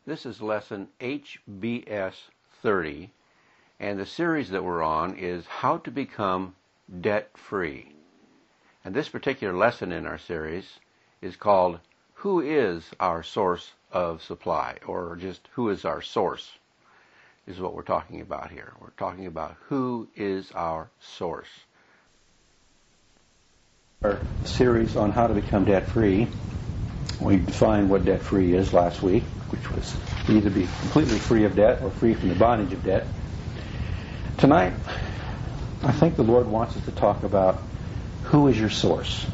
This is lesson HBS 30, and the series that we're on is How to Become Debt-Free. And this particular lesson in our series is called Who is Our Source of Supply? Or just Who is Our Source is what we're talking about here. We're talking about who is our source. Our series on how to become debt-free. We defined what debt-free is last week, which was either be completely free of debt or free from the bondage of debt. Tonight, I think the Lord wants us to talk about who is your source.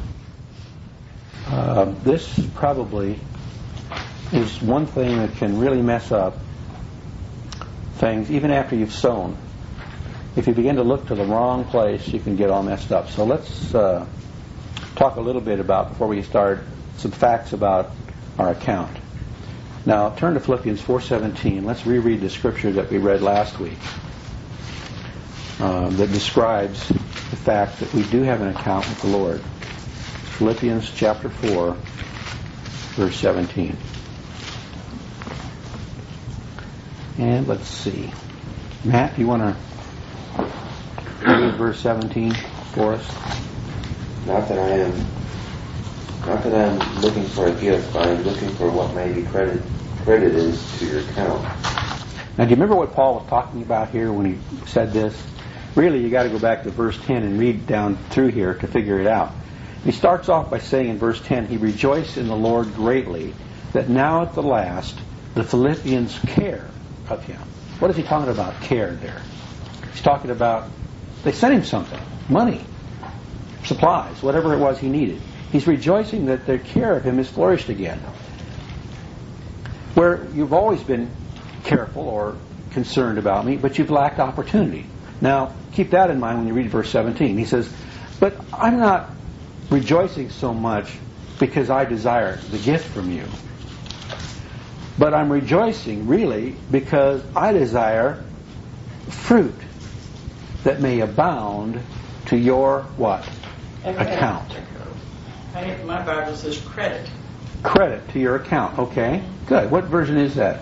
This probably is one thing that can really mess up things even after you've sown. If you begin to look to the wrong place, you can get all messed up. So let's talk a little bit about, before we start, some facts about our account. Now, turn to Philippians 4:17. Let's reread the scripture that we read last week that describes the fact that we do have an account with the Lord. Philippians chapter 4, verse 17. And let's see. Matt, do you want to read verse 17 for us? Not that I'm looking for a gift, but I'm looking for what may be credited to your account. Now, do you remember what Paul was talking about here when he said this? Really, you got to go back to verse 10 and read down through here to figure it out. He starts off by saying in verse 10, he rejoiced in the Lord greatly that now at the last the Philippians care of him. What is he talking about, care there? He's talking about they sent him something, money, supplies, whatever it was he needed. He's rejoicing that their care of him has flourished again. Where you've always been careful or concerned about me, but you've lacked opportunity. Now, keep that in mind when you read verse 17. He says, but I'm not rejoicing so much because I desire the gift from you. But I'm rejoicing really because I desire fruit that may abound to your what? Account. I think my Bible says credit. Credit to your account. Okay, good. What version is that?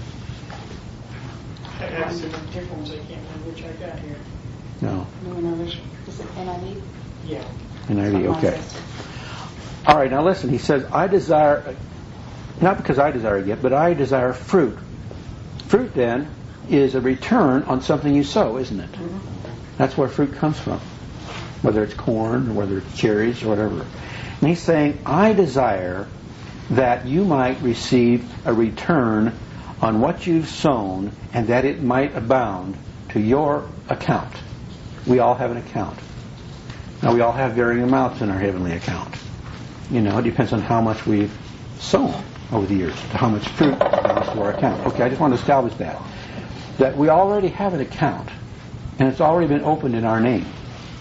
I have some different ones. I can't remember which I got here. No. Is it NIV? Yeah. NIV, okay. All right, now listen. He says, I desire, not because I desire a gift, but I desire fruit. Fruit, then, is a return on something you sow, isn't it? Mm-hmm. That's where fruit comes from. Whether it's corn, or whether it's cherries, or whatever. And he's saying, I desire that you might receive a return on what you've sown and that it might abound to your account. We all have an account. Now, we all have varying amounts in our heavenly account. You know, it depends on how much we've sown over the years, to how much fruit abounds to our account. Okay, I just want to establish that. That we already have an account, and it's already been opened in our name.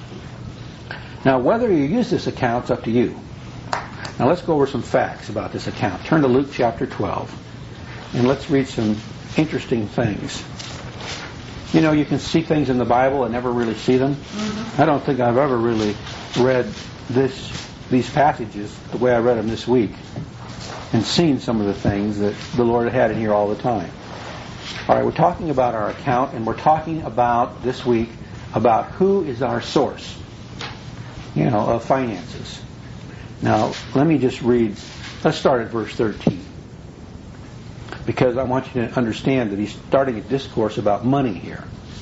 Now, whether you use this account is up to you. Now, let's go over some facts about this account. Turn to Luke chapter 12, and let's read some interesting things. You know, you can see things in the Bible and never really see them. Mm-hmm. I don't think I've ever really read these passages the way I read them this week and seen some of the things that the Lord had in here all the time. All right, we're talking about our account, and we're talking about, this week, about who is our source, of finances. Now, let me just read. Let's start at verse 13. Because I want you to understand that he's starting a discourse about money here.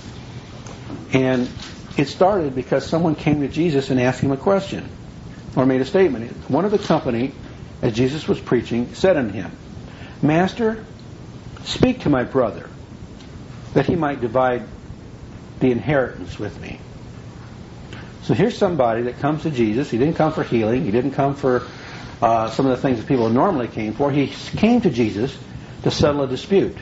And it started because someone came to Jesus and asked him a question, or made a statement. One of the company, as Jesus was preaching, said unto him, Master, speak to my brother, that he might divide the inheritance with me. So here's somebody that comes to Jesus. He didn't come for healing. He didn't come for some of the things that people normally came for. He came to Jesus to settle a dispute.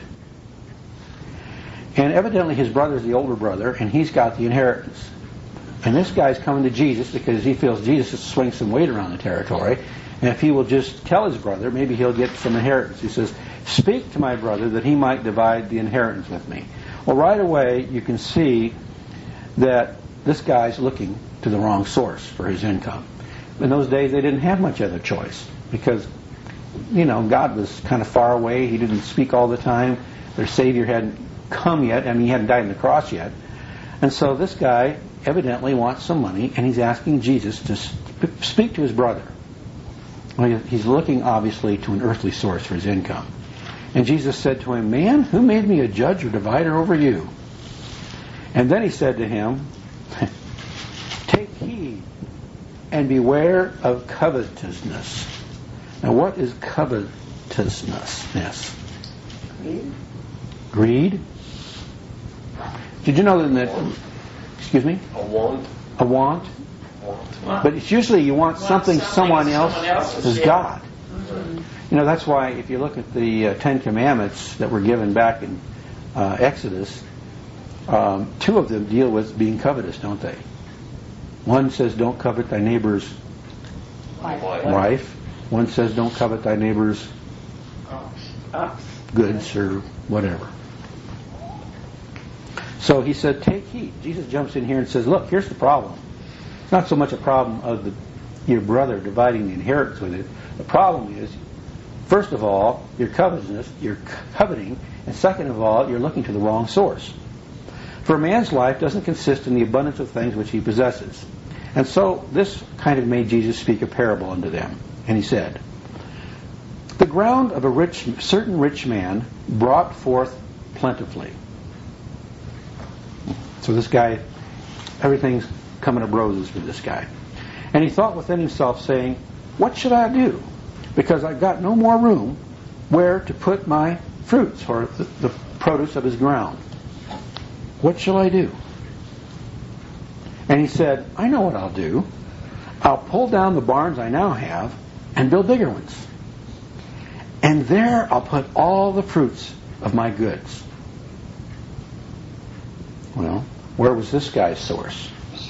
And evidently his brother's the older brother, and he's got the inheritance. And this guy's coming to Jesus because he feels Jesus is swinging some weight around the territory. And if he will just tell his brother, maybe he'll get some inheritance. He says, speak to my brother that he might divide the inheritance with me. Well, right away you can see that this guy's looking to the wrong source for his income. In those days they didn't have much other choice because God was kind of far away. He didn't speak all the time. Their Savior hadn't come yet. He hadn't died on the cross yet. And so this guy evidently wants some money, and he's asking Jesus to speak to his brother. Well, he's looking, obviously, to an earthly source for his income. And Jesus said to him, "Man, who made me a judge or divider over you?" And then he said to him, "Take heed and beware of covetousness." Now, what is covetousness? Greed? Did you know that? Excuse me? A want. A want? But it's usually you want something someone else has got. That's why if you look at the Ten Commandments that were given back in Exodus, 2 of them deal with being covetous, don't they? One says, "Don't covet thy neighbor's wife." One says, "Don't covet thy neighbor's goods," or whatever. So he said, take heed. Jesus jumps in here and says, look, here's the problem. It's not so much a problem of your brother dividing the inheritance with it. The problem is, first of all, your covetousness, you're coveting, and second of all, you're looking to the wrong source. For a man's life doesn't consist in the abundance of things which he possesses. And so this kind of made Jesus speak a parable unto them. And he said, the ground of a certain rich man brought forth plentifully. So this guy, everything's coming up roses for this guy. And he thought within himself, saying, what should I do? Because I've got no more room where to put my fruits, or the produce of his ground. What shall I do? And he said, I know what I'll do. I'll pull down the barns I now have and build bigger ones. And there I'll put all the fruits of my goods. Well, where was this guy's source?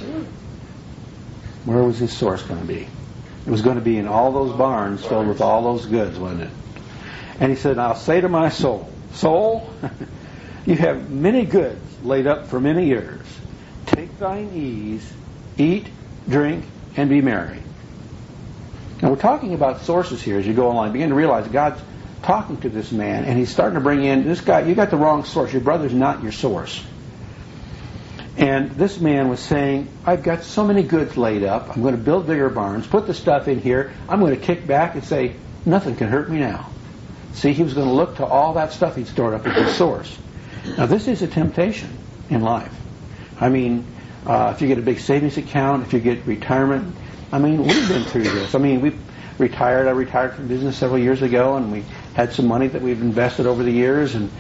Where was his source going to be? It was going to be in all those barns filled with all those goods, wasn't it? And he said, I'll say to my soul, soul, you have many goods laid up for many years. Take thine ease, eat, drink, and be merry. Now we're talking about sources here as you go along. Begin to realize God's talking to this man, and he's starting to bring in this guy. You got the wrong source. Your brother's not your source. And this man was saying, I've got so many goods laid up. I'm going to build bigger barns, put the stuff in here. I'm going to kick back and say, nothing can hurt me now. See, he was going to look to all that stuff he'd stored up as his source. Now this is a temptation in life. I mean, if you get a big savings account, if you get retirement, I mean, we've been through this. I mean, we retired. I retired from business several years ago, and we had some money that we've invested over the years, and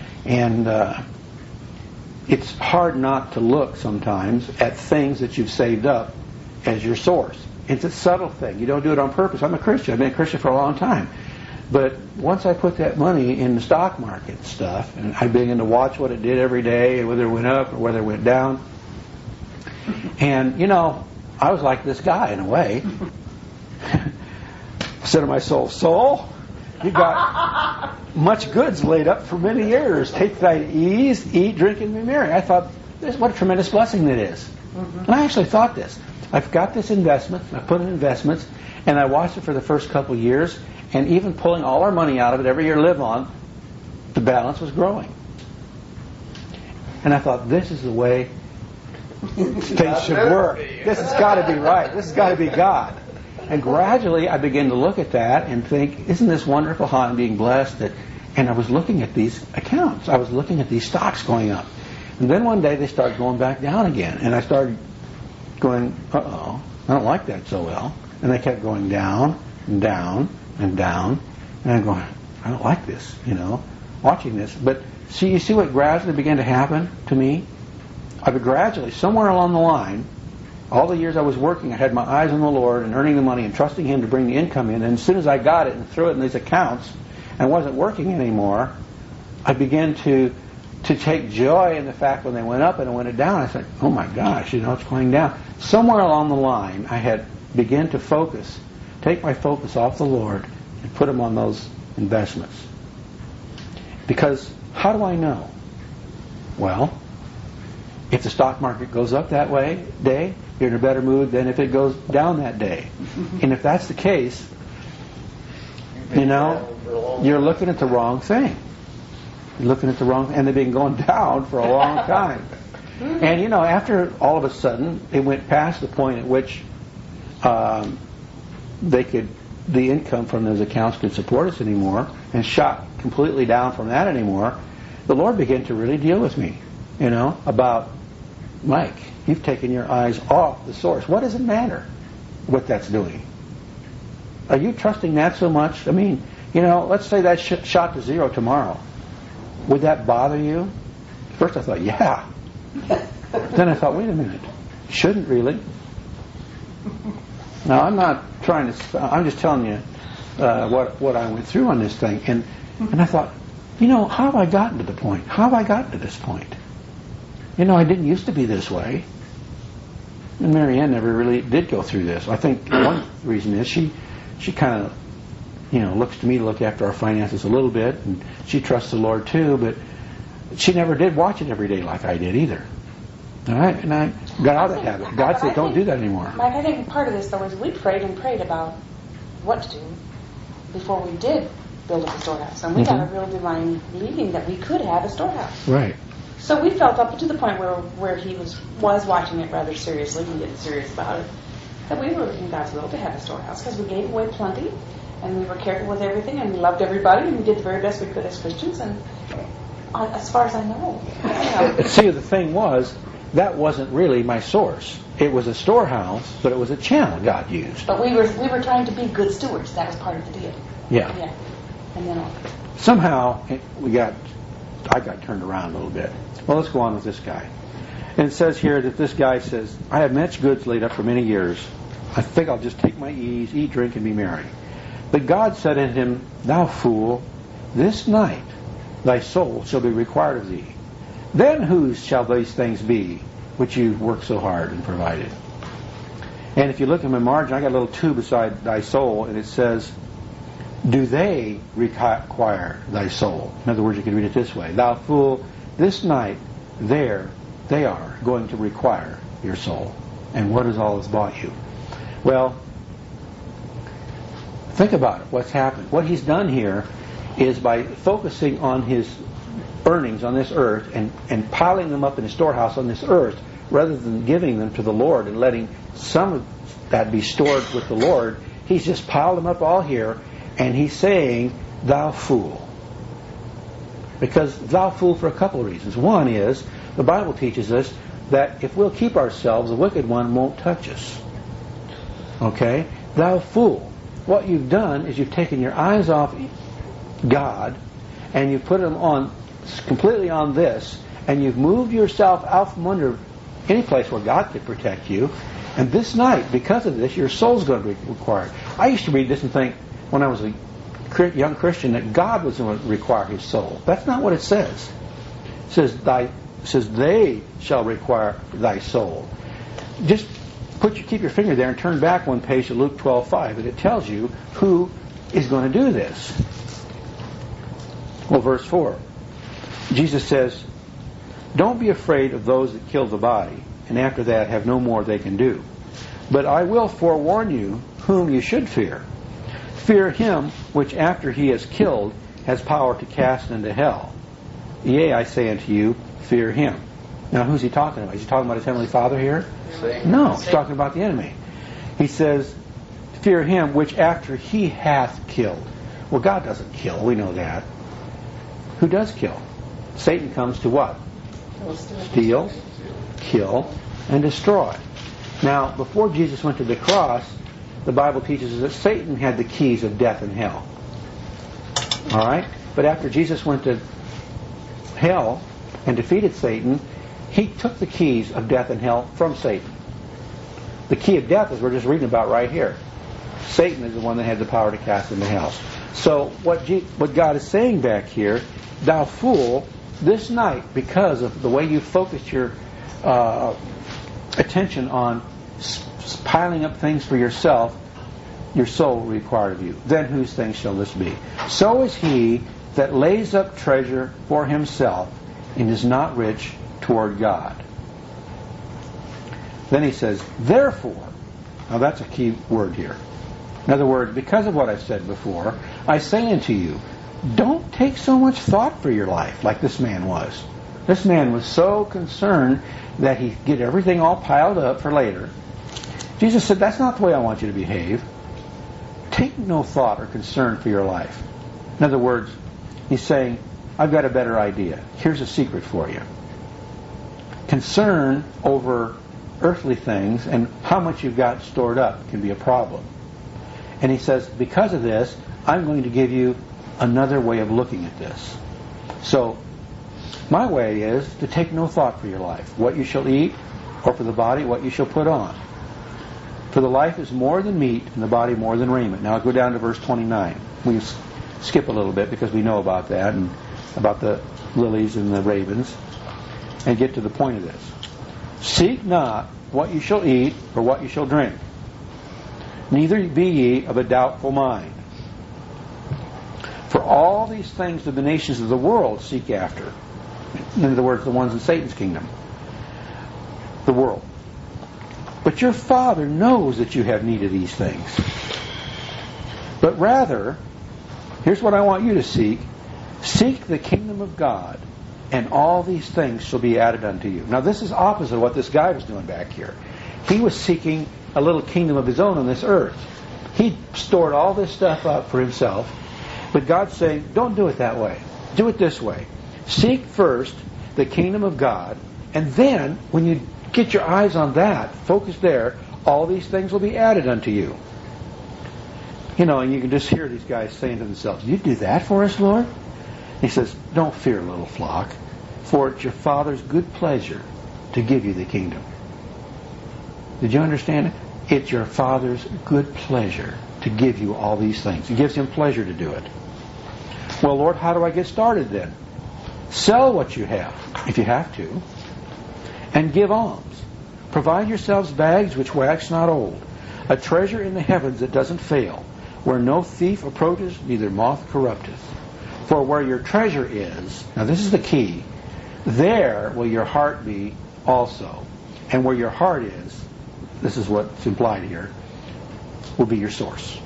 it's hard not to look sometimes at things that you've saved up as your source. It's a subtle thing. You don't do it on purpose. I'm a Christian. I've been a Christian for a long time. But once I put that money in the stock market and stuff, and I began to watch what it did every day, whether it went up or whether it went down, and, I was like this guy in a way. I said to my soul, you got much goods laid up for many years. Take thy ease, eat, drink, and be merry. I thought, what a tremendous blessing that is. And I actually thought this. I've got this investment. I put in investments, and I watched it for the first couple of years, and even pulling all our money out of it every year to live on, the balance was growing. And I thought, this is the way things should work. This has got to be right. This has got to be God. And gradually I began to look at that and think, isn't this wonderful how I'm being blessed? And I was looking at these accounts. I was looking at these stocks going up. And then one day they started going back down again. And I started going, uh-oh, I don't like that so well. And they kept going down and down and down. And I'm going, I don't like this, watching this. But you see what gradually began to happen to me? I would gradually, somewhere along the line, all the years I was working, I had my eyes on the Lord and earning the money and trusting Him to bring the income in. And as soon as I got it and threw it in these accounts and wasn't working anymore, I began to take joy in the fact when they went up and when it down, I said, oh my gosh, it's going down. Somewhere along the line, I had begun to take my focus off the Lord and put Him on those investments. Because how do I know? Well, if the stock market goes up that day, you're in a better mood than if it goes down that day. And if that's the case, you're looking at the wrong thing. You're looking at the wrong thing. And they've been going down for a long time. And, you know, after all of a sudden, it went past the point at which the income from those accounts could support us anymore, and shot completely down from that anymore, the Lord began to really deal with me, you know, about, Mike, you've taken your eyes off the source. What does it matter what that's doing? Are you trusting that so much? I mean, you know, let's say that shot to zero tomorrow. Would that bother you? First I thought, yeah. Then I thought, wait a minute. Shouldn't really. Now, I'm not trying to... I'm just telling you what I went through on this thing. And I thought, you know, how have I gotten to the point? How have I gotten to this point? You know, I didn't used to be this way. And Mary Ann never really did go through this. I think one reason is she kind of, you know, looks to me to look after our finances a little bit, and she trusts the Lord too, but she never did watch it every day like I did either. All right? And I got out of that habit. God said, don't do that anymore. Mike, I think part of this, though, is we prayed and prayed about what to do before we did build up a storehouse. And we got a real divine leading that we could have a storehouse. Right. So we felt up to the point where he was watching it rather seriously and getting serious about it, that we were in God's will to have a storehouse, because we gave away plenty, and we were careful with everything, and we loved everybody, and we did the very best we could as Christians, and as far as I know. See, the thing was, that wasn't really my source. It was a storehouse, but it was a channel God used. But we were trying to be good stewards. That was part of the deal. Yeah. And then somehow I got turned around a little bit. Well, let's go on with this guy. And it says here that this guy says, I have much goods laid up for many years. I think I'll just take my ease, eat, drink, and be merry. But God said unto him, Thou fool, this night thy soul shall be required of thee. Then whose shall these things be which you worked so hard and provided? And if you look at my margin, I got a little 2 beside thy soul, and it says, Do they require thy soul? In other words, you can read it this way. Thou fool, this night they are going to require your soul. And what has all this bought you? Well, think about it. What's happened? What he's done here is by focusing on his earnings on this earth and piling them up in a storehouse on this earth, rather than giving them to the Lord and letting some of that be stored with the Lord, he's just piled them up all here, and he's saying, Thou fool. Because thou fool for a couple of reasons. One is, the Bible teaches us that if we'll keep ourselves, the wicked one won't touch us. Okay? Thou fool. What you've done is you've taken your eyes off God, and you've put them on completely on this, and you've moved yourself out from under any place where God could protect you. And this night, because of this, your soul's going to be required. I used to read this and think, when I was a young Christian, that God was going to require his soul. That's not what it says. It says they shall require thy soul. Just keep your finger there and turn back one page to Luke 12:5, and it tells you who is going to do this. Well, verse 4. Jesus says, Don't be afraid of those that kill the body, and after that have no more they can do. But I will forewarn you whom you should fear. Fear him which after he is killed has power to cast into hell. Yea, I say unto you, fear him. Now, who's he talking about? Is he talking about his heavenly Father here? No, he's talking about the enemy. He says, fear him which after he hath killed. Well, God doesn't kill. We know that. Who does kill? Satan comes to what? Steal, kill, and destroy. Now, before Jesus went to the cross, the Bible teaches us that Satan had the keys of death and hell. All right? But after Jesus went to hell and defeated Satan, he took the keys of death and hell from Satan. The key of death is we're just reading about right here. Satan is the one that had the power to cast into hell. So what God is saying back here, thou fool, this night, because of the way you focused your attention on piling up things for yourself, your soul will require of you. Then whose things shall this be? So is he that lays up treasure for himself and is not rich toward God. Then he says, therefore, now that's a key word here. In other words, because of what I said before, I say unto you, don't take so much thought for your life like this man was. This man was so concerned that he'd get everything all piled up for later. Jesus said, that's not the way I want you to behave. Take no thought or concern for your life. In other words, he's saying, I've got a better idea. Here's a secret for you. Concern over earthly things and how much you've got stored up can be a problem. And he says, because of this, I'm going to give you another way of looking at this. So, my way is to take no thought for your life, what you shall eat, or for the body, what you shall put on. For the life is more than meat, and the body more than raiment. Now go down to verse 29. We skip a little bit because we know about that, and about the lilies and the ravens, and get to the point of this. Seek not what you shall eat, or what you shall drink. Neither be ye of a doubtful mind. For all these things do the nations of the world seek after. In other words, the ones in Satan's kingdom. The world. But your Father knows that you have need of these things. But rather, here's what I want you to seek. Seek the kingdom of God, and all these things shall be added unto you. Now this is opposite of what this guy was doing back here. He was seeking a little kingdom of his own on this earth. He stored all this stuff up for himself. But God's saying, don't do it that way. Do it this way. Seek first the kingdom of God, and then, when you get your eyes on that, focus there, all these things will be added unto you. You know, and you can just hear these guys saying to themselves, you do that for us, Lord? He says, don't fear, little flock, for it's your Father's good pleasure to give you the kingdom. Did you understand it? It's your Father's good pleasure to give you all these things. It gives Him pleasure to do it. Well, Lord, how do I get started then? Sell what you have, if you have to, and give alms. Provide yourselves bags which wax not old, a treasure in the heavens that doesn't fail, where no thief approaches, neither moth corrupteth. For where your treasure is, now this is the key, there will your heart be also. And where your heart is, this is what's implied here, will be your source.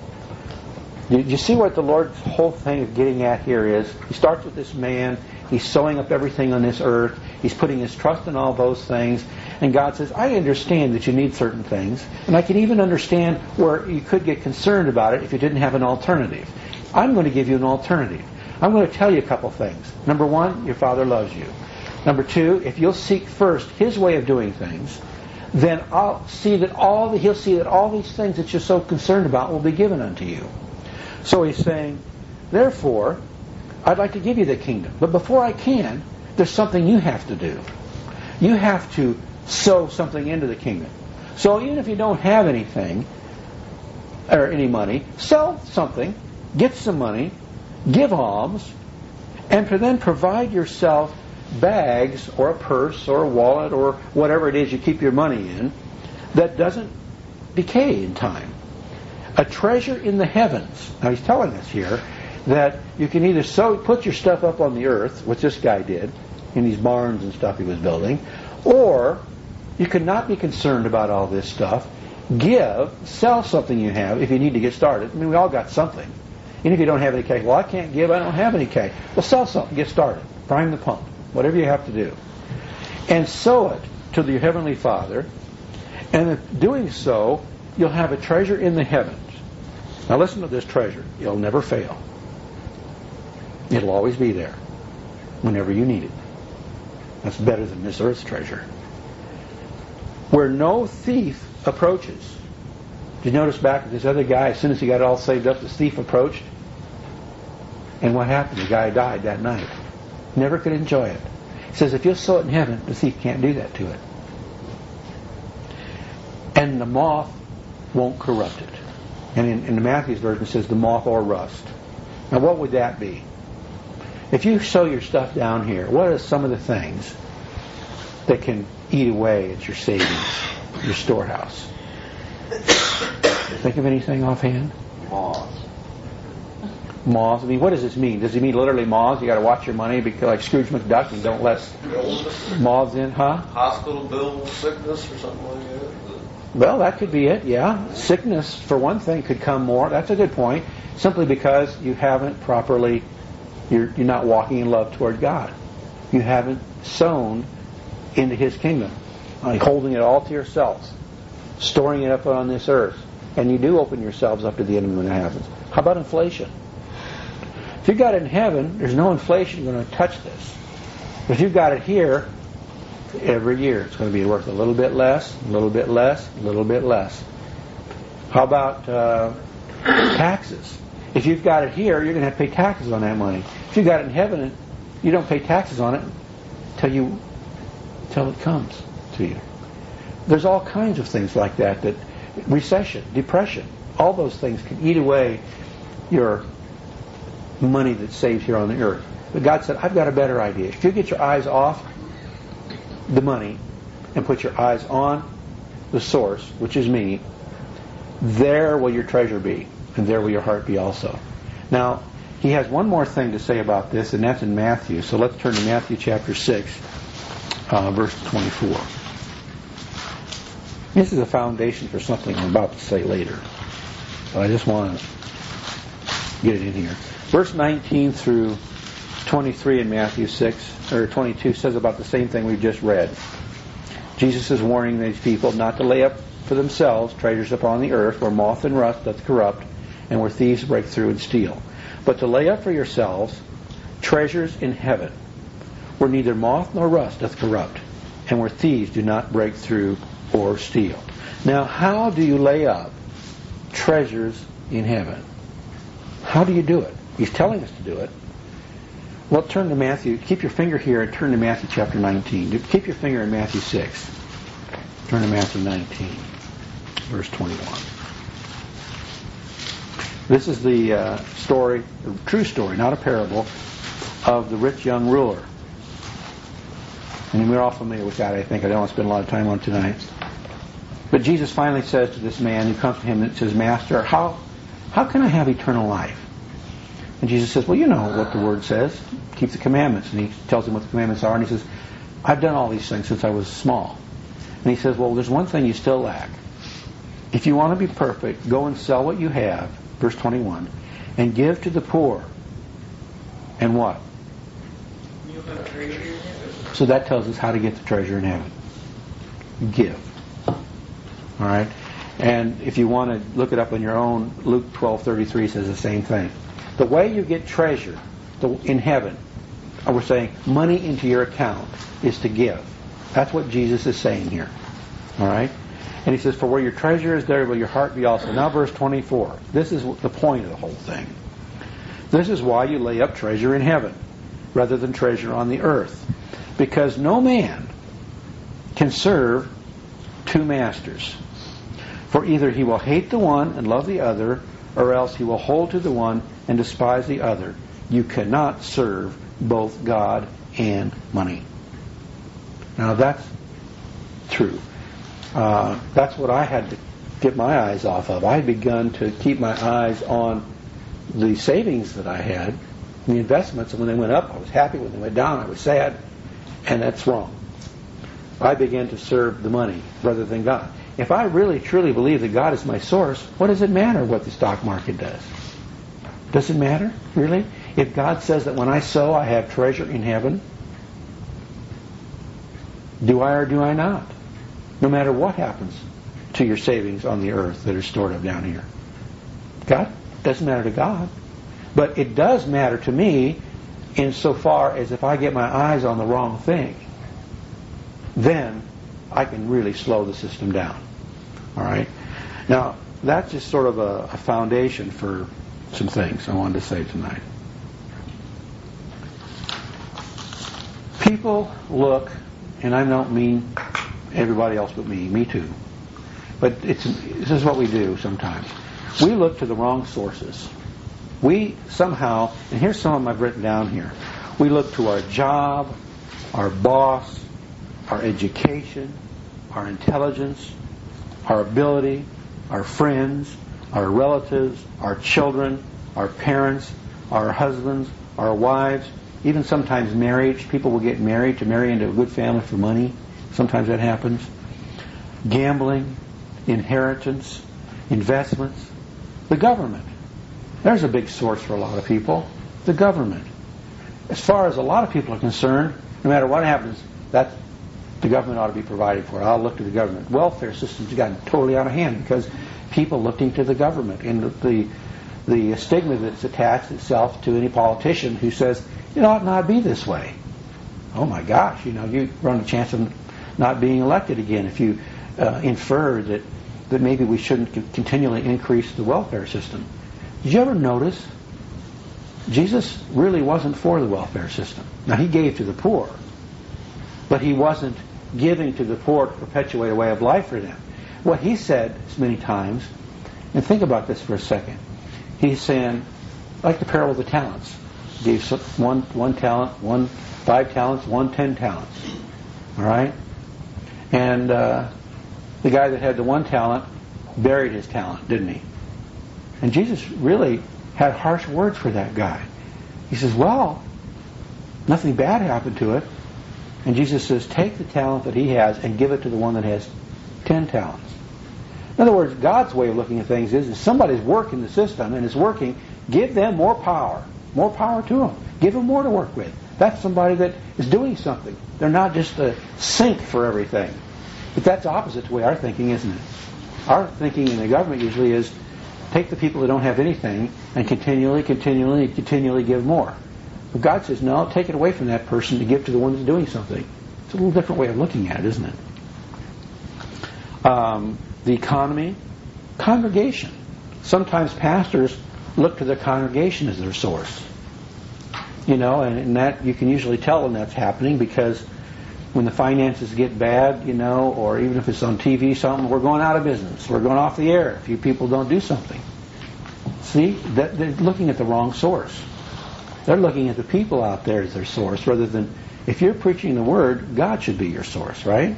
You see what the Lord's whole thing of getting at here is? He starts with this man. He's sewing up everything on this earth. He's putting his trust in all those things. And God says, I understand that you need certain things. And I can even understand where you could get concerned about it if you didn't have an alternative. I'm going to give you an alternative. I'm going to tell you a couple things. Number one, your Father loves you. Number two, if you'll seek first His way of doing things, then He'll see that all these things that you're so concerned about will be given unto you. So He's saying, therefore, I'd like to give you the kingdom. But before I can, there's something you have to do. You have to sow something into the kingdom. So even if you don't have anything, or any money, sell something, get some money, give alms, and then provide yourself bags or a purse or a wallet or whatever it is you keep your money in that doesn't decay in time. A treasure in the heavens. Now He's telling us here that you can either put your stuff up on the earth, which this guy did, in these barns and stuff he was building, or you could not be concerned about all this stuff. Sell something you have if you need to get started. I mean, we all got something. Even if you don't have any cash, well, I can't give, I don't have any cash. Well, sell something, get started. Prime the pump. Whatever you have to do. And sow it to your Heavenly Father, and in doing so, you'll have a treasure in the heavens. Now listen to this treasure. It'll never fail. It'll always be there whenever you need it. That's better than this earth's treasure. Where no thief approaches. Did you notice back at this other guy, as soon as he got it all saved up, the thief approached? And what happened? The guy died that night. Never could enjoy it. He says, if you'll sow it in heaven, the thief can't do that to it. And the moth won't corrupt it. And in the Matthew's version it says the moth or rust. Now what would that be? If you sow your stuff down here, what are some of the things that can eat away at your savings, your storehouse? Think of anything offhand? Moths. Moths. I mean, what does this mean? Does it mean literally moths? You got to watch your money because, like Scrooge McDuck, and don't let moths in, huh? Hospital bill sickness or something like that. Well, that could be it, yeah. Sickness, for one thing, could come more. That's a good point. Simply because you haven't properly, you're not walking in love toward God. You haven't sown into His kingdom. Like holding it all to yourselves. Storing it up on this earth. And you do open yourselves up to the enemy when that happens. How about inflation? If you've got it in heaven, there's no inflation going to touch this. If you've got it here, every year it's going to be worth a little bit less, a little bit less, a little bit less. How about taxes? If you've got it here, you're going to have to pay taxes on that money. If you've got it in heaven, you don't pay taxes on it till it comes to you. There's all kinds of things like that. That recession, depression, all those things can eat away your money that's saved here on the earth. But God said, I've got a better idea. If you get your eyes off the money and put your eyes on the source, which is me, there will your treasure be, and there will your heart be also. Now, He has one more thing to say about this, and that's in Matthew. So let's turn to Matthew chapter 6, verse 24. This is a foundation for something I'm about to say later. But I just want to get it in here. Verse 19 through 23 in Matthew 6, or 22, says about the same thing we've just read. Jesus is warning these people not to lay up for themselves treasures upon the earth, where moth and rust doth corrupt, and where thieves break through and steal. But to lay up for yourselves treasures in heaven, where neither moth nor rust doth corrupt, and where thieves do not break through or steal. Now, how do you lay up treasures in heaven? How do you do it? He's telling us to do it. Well, turn to Matthew. Keep your finger here and turn to Matthew chapter 19. Keep your finger in Matthew 6. Turn to Matthew 19, verse 21. This is the story, a true story, not a parable, of the rich young ruler. And we're all familiar with that, I think. I don't want to spend a lot of time on it tonight. But Jesus finally says to this man who comes to him and says, Master, how can I have eternal life? And Jesus says, well, you know what the Word says. Keep the commandments. And he tells him what the commandments are. And he says, I've done all these things since I was small. And he says, well, there's one thing you still lack. If you want to be perfect, go and sell what you have, verse 21, and give to the poor. And what? You'll have treasure in heaven. So that tells us how to get the treasure in heaven. Give. All right? And if you want to look it up on your own, Luke 12:33 says the same thing. The way you get treasure in heaven, or we're saying money into your account, is to give. That's what Jesus is saying here. All right? And he says, for where your treasure is, there will your heart be also. Now verse 24. This is the point of the whole thing. This is why you lay up treasure in heaven, rather than treasure on the earth. Because no man can serve two masters. For either he will hate the one and love the other, or else he will hold to the one and despise the other. You cannot serve both God and money. Now that's true. That's what I had to get my eyes off of. I had begun to keep my eyes on the savings that I had, the investments, and when they went up, I was happy. When they went down, I was sad. And that's wrong. I began to serve the money rather than God. If I really truly believe that God is my source, what does it matter what the stock market does? Does it matter, really? If God says that when I sow, I have treasure in heaven, do I or do I not? No matter what happens to your savings on the earth that are stored up down here. God doesn't matter to God. But it does matter to me insofar as if I get my eyes on the wrong thing, then I can really slow the system down. All right? Now, that's just sort of a foundation for some things I wanted to say tonight. People look, and I don't mean everybody else but me too, but this is what we do sometimes. We look to the wrong sources. We somehow, and here's some of them I've written down here, we look to our job, our boss, our education, our intelligence, our ability, our friends, our relatives, our children, our parents, our husbands, our wives, even sometimes marriage. People will get married to marry into a good family for money. Sometimes that happens. Gambling, inheritance, investments. The government. There's a big source for a lot of people. The government. As far as a lot of people are concerned, no matter what happens, that the government ought to be provided for. I'll look to the government. Welfare systems have gotten totally out of hand because people looking to the government, and the stigma that's attached itself to any politician who says it ought not be this way. Oh my gosh, you run a chance of not being elected again if you infer that maybe we shouldn't continually increase the welfare system. Did you ever notice Jesus really wasn't for the welfare system? Now, he gave to the poor, but he wasn't giving to the poor to perpetuate a way of life for them. What he said many times, and think about this for a second, he's saying, like the parable of the talents, he gave one talent, 5 talents, 10 talents. All right? And the guy that had the 1 talent buried his talent, didn't he? And Jesus really had harsh words for that guy. He says, well, nothing bad happened to it. And Jesus says, take the talent that he has and give it to the one that has 10 talents. In other words, God's way of looking at things is somebody's working the system and is working, give them more power. More power to them. Give them more to work with. That's somebody that is doing something. They're not just a sink for everything. But that's opposite to the way our thinking, isn't it? Our thinking in the government usually is take the people that don't have anything and continually give more. But God says, no, take it away from that person to give to the one that's doing something. It's a little different way of looking at it, isn't it? The economy, congregation. Sometimes pastors look to the congregation as their source. And that you can usually tell when that's happening because when the finances get bad, or even if it's on TV, something, we're going out of business. We're going off the air if you people don't do something. See, they're looking at the wrong source. They're looking at the people out there as their source rather than, if you're preaching the Word, God should be your source, right?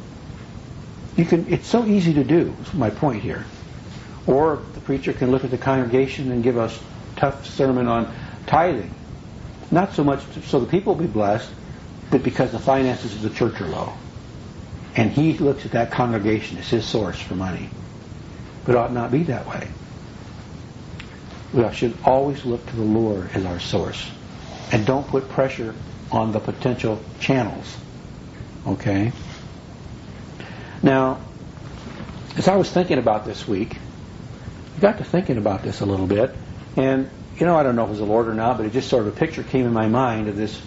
It's so easy to do, is my point here. Or the preacher can look at the congregation and give us a tough sermon on tithing. Not so much so the people will be blessed, but because the finances of the church are low. And he looks at that congregation as his source for money. But it ought not be that way. We should always look to the Lord as our source. And don't put pressure on the potential channels. Okay? Now, as I was thinking about this week, I got to thinking about this a little bit, and I don't know if it was the Lord or not, but it just sort of a picture came in my mind of this,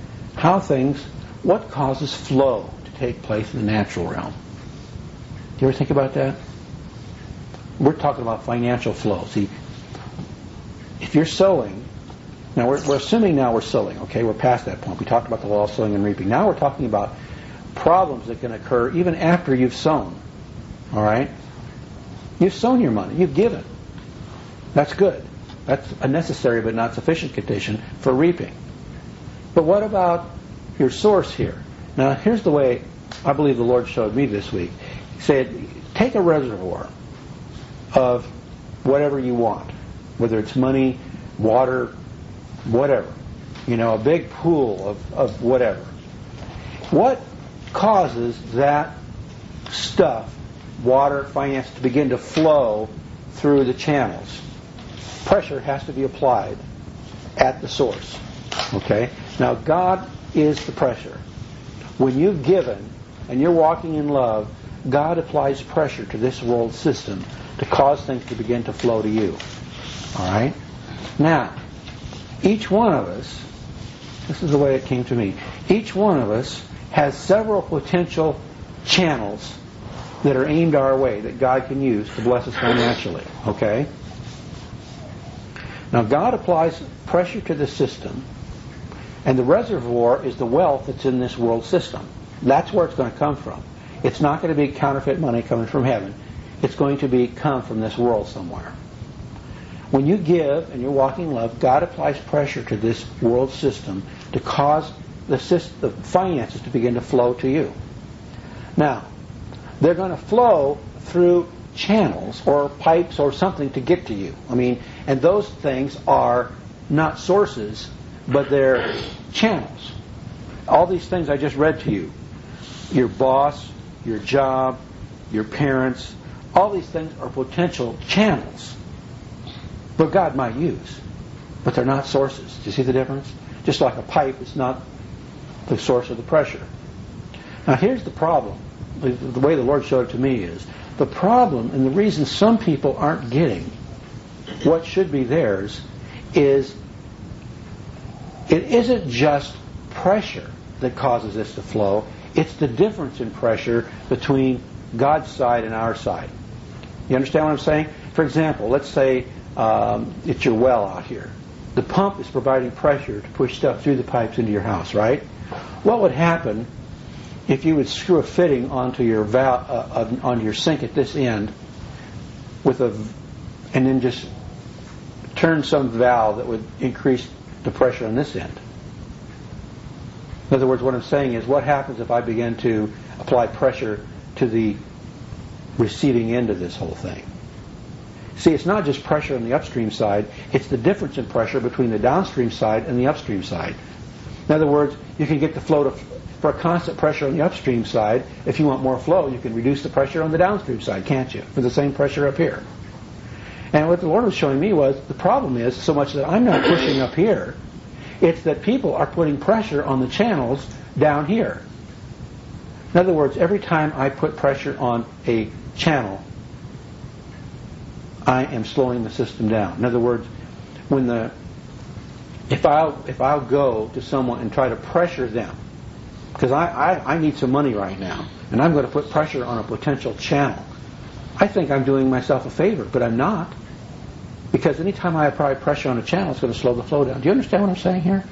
what causes flow to take place in the natural realm? Do you ever think about that? We're talking about financial flow. See, if you're sowing, now we're assuming now we're sowing, okay? We're past that point. We talked about the law of sowing and reaping. Now we're talking about problems that can occur even after you've sown. All right? You've sown your money. You've given. That's good. That's a necessary but not sufficient condition for reaping. But what about your source here? Now, here's the way I believe the Lord showed me this week. He said, take a reservoir of whatever you want, whether it's money, water, whatever. A big pool of whatever. What causes that stuff, water, finance, to begin to flow through the channels? Pressure has to be applied at the source. Okay? Now, God is the pressure. When you've given and you're walking in love, God applies pressure to this world system to cause things to begin to flow to you. All right? Now, each one of us, this is the way it came to me, each one of us has several potential channels that are aimed our way that God can use to bless us financially. Okay? Now, God applies pressure to the system, and the reservoir is the wealth that's in this world system. That's where it's going to come from. It's not going to be counterfeit money coming from heaven. It's going to come from this world somewhere. When you give and you're walking in love, God applies pressure to this world system to cause the finances to begin to flow to you. Now, they're going to flow through channels or pipes or something to get to you. And those things are not sources, but they're channels. All these things I just read to you, your boss, your job, your parents, All these things are potential channels that God might use, but they're not sources. Do you see the difference? Just like a pipe is not the source of the pressure. Now here's the problem. The way the Lord showed it to me is, the problem and the reason some people aren't getting what should be theirs is it isn't just pressure that causes this to flow. It's the difference in pressure between God's side and our side. You understand what I'm saying? For example, let's say it's your well out here. The pump is providing pressure to push stuff through the pipes into your house, right? What would happen if you would screw a fitting onto your valve, onto your sink at this end, and then just turn some valve that would increase the pressure on this end? In other words, what I'm saying is, what happens if I begin to apply pressure to the receiving end of this whole thing? See, it's not just pressure on the upstream side, it's the difference in pressure between the downstream side and the upstream side. In other words, you can get the flow for a constant pressure on the upstream side. If you want more flow, you can reduce the pressure on the downstream side, can't you? For the same pressure up here. And what the Lord was showing me was, the problem is so much that I'm not pushing up here, it's that people are putting pressure on the channels down here. In other words, every time I put pressure on a channel, I am slowing the system down. In other words, if I'll go to someone and try to pressure them, because I need some money right now, and I'm going to put pressure on a potential channel, I think I'm doing myself a favor, but I'm not. Because anytime I apply pressure on a channel, it's going to slow the flow down. Do you understand what I'm saying here?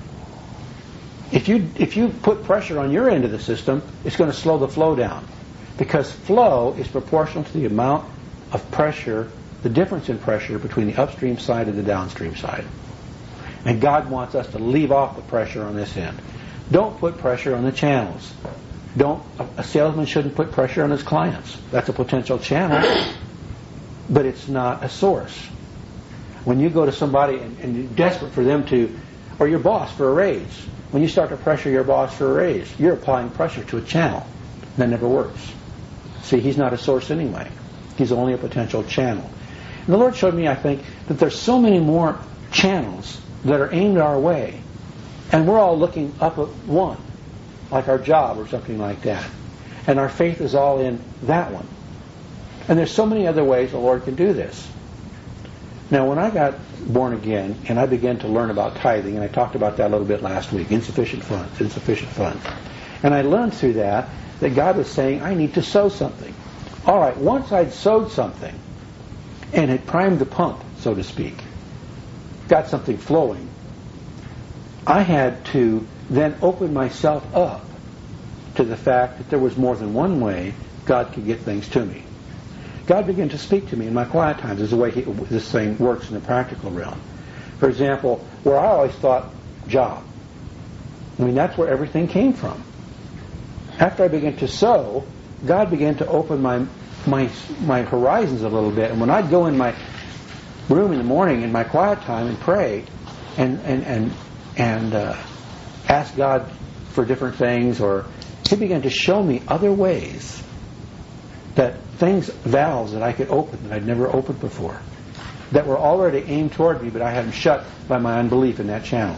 If you put pressure on your end of the system, it's going to slow the flow down. Because flow is proportional to the amount of pressure, the difference in pressure between the upstream side and the downstream side. And God wants us to leave off the pressure on this end. Don't put pressure on the channels. A salesman shouldn't put pressure on his clients. That's a potential channel, but it's not a source. When you go to somebody and you're desperate for them to, or your boss for a raise, when you start to pressure your boss for a raise, you're applying pressure to a channel. That never works. See, he's not a source anyway. He's only a potential channel. And the Lord showed me, I think, that there's so many more channels that are aimed our way, and we're all looking up at one, like our job or something like that. And our faith is all in that one. And there's so many other ways the Lord can do this. Now, when I got born again and I began to learn about tithing, and I talked about that a little bit last week, insufficient funds. And I learned through that God was saying, I need to sow something. All right, once I'd sowed something and had primed the pump, so to speak, got something flowing, I had to then open myself up to the fact that there was more than one way God could get things to me. God began to speak to me in my quiet times. Is the way this thing works in the practical realm. For example, where I always thought job. I mean, that's where everything came from. After I began to sow, God began to open my horizons a little bit. And when I'd go in my room in the morning in my quiet time and pray and ask God for different things, or He began to show me other ways that valves that I could open that I'd never opened before, that were already aimed toward me, but I had them shut by my unbelief in that channel.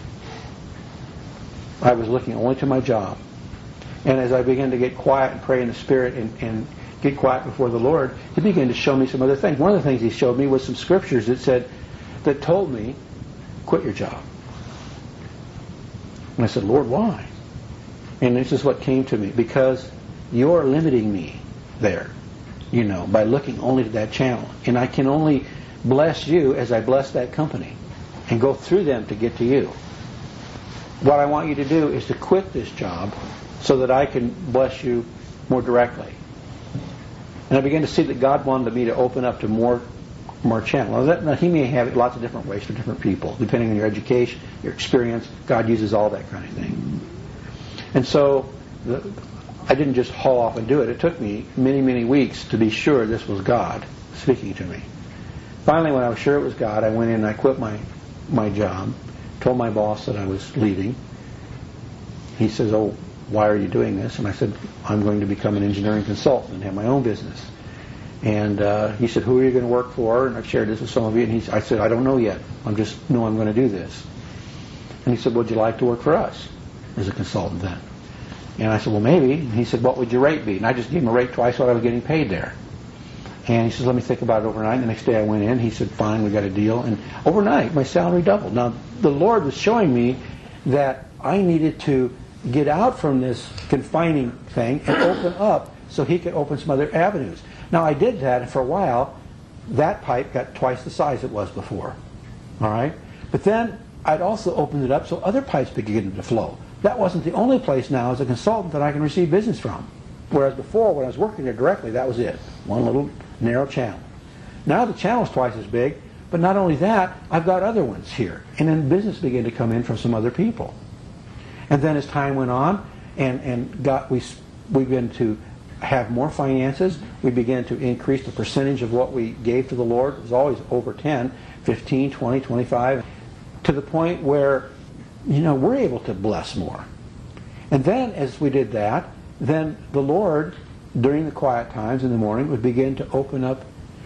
I was looking only to my job. And as I began to get quiet and pray in the Spirit and get quiet before the Lord, He began to show me some other things. One of the things He showed me was some scriptures that told me, quit your job. And I said, Lord, why? And this is what came to me. Because you're limiting me there, by looking only to that channel. And I can only bless you as I bless that company and go through them to get to you. What I want you to do is to quit this job so that I can bless you more directly. And I began to see that God wanted me to open up to more channel. Now, He may have it lots of different ways for different people, depending on your education, your experience. God uses all that kind of thing. And so I didn't just haul off and do it. It took me many, many weeks to be sure this was God speaking to me. Finally, when I was sure it was God, I went in and I quit my job, told my boss that I was leaving. He says, oh, why are you doing this? And I said, I'm going to become an engineering consultant and have my own business. And he said, who are you going to work for? And I've shared this with some of you. And I said, I don't know yet. I'm going to do this. And he said, would you like to work for us as a consultant then? And I said, well, maybe. And he said, what would your rate be? And I just gave him a rate twice what I was getting paid there. And he says, let me think about it overnight. And the next day I went in. He said, fine, we got a deal. And overnight, my salary doubled. Now, the Lord was showing me that I needed to get out from this confining thing and open up so he could open some other avenues. Now, I did that, and for a while, that pipe got twice the size it was before. All right? But then I'd also opened it up so other pipes began to flow. That wasn't the only place now as a consultant that I can receive business from. Whereas before, when I was working there directly, that was it. One little narrow channel. Now the channel's twice as big, but not only that, I've got other ones here. And then business began to come in from some other people. And then as time went on, we began to have more finances. We began to increase the percentage of what we gave to the Lord. It was always over 10, 15, 20, 25, to the point where, we're able to bless more. And then as we did that, then the Lord, during the quiet times in the morning, would begin to open up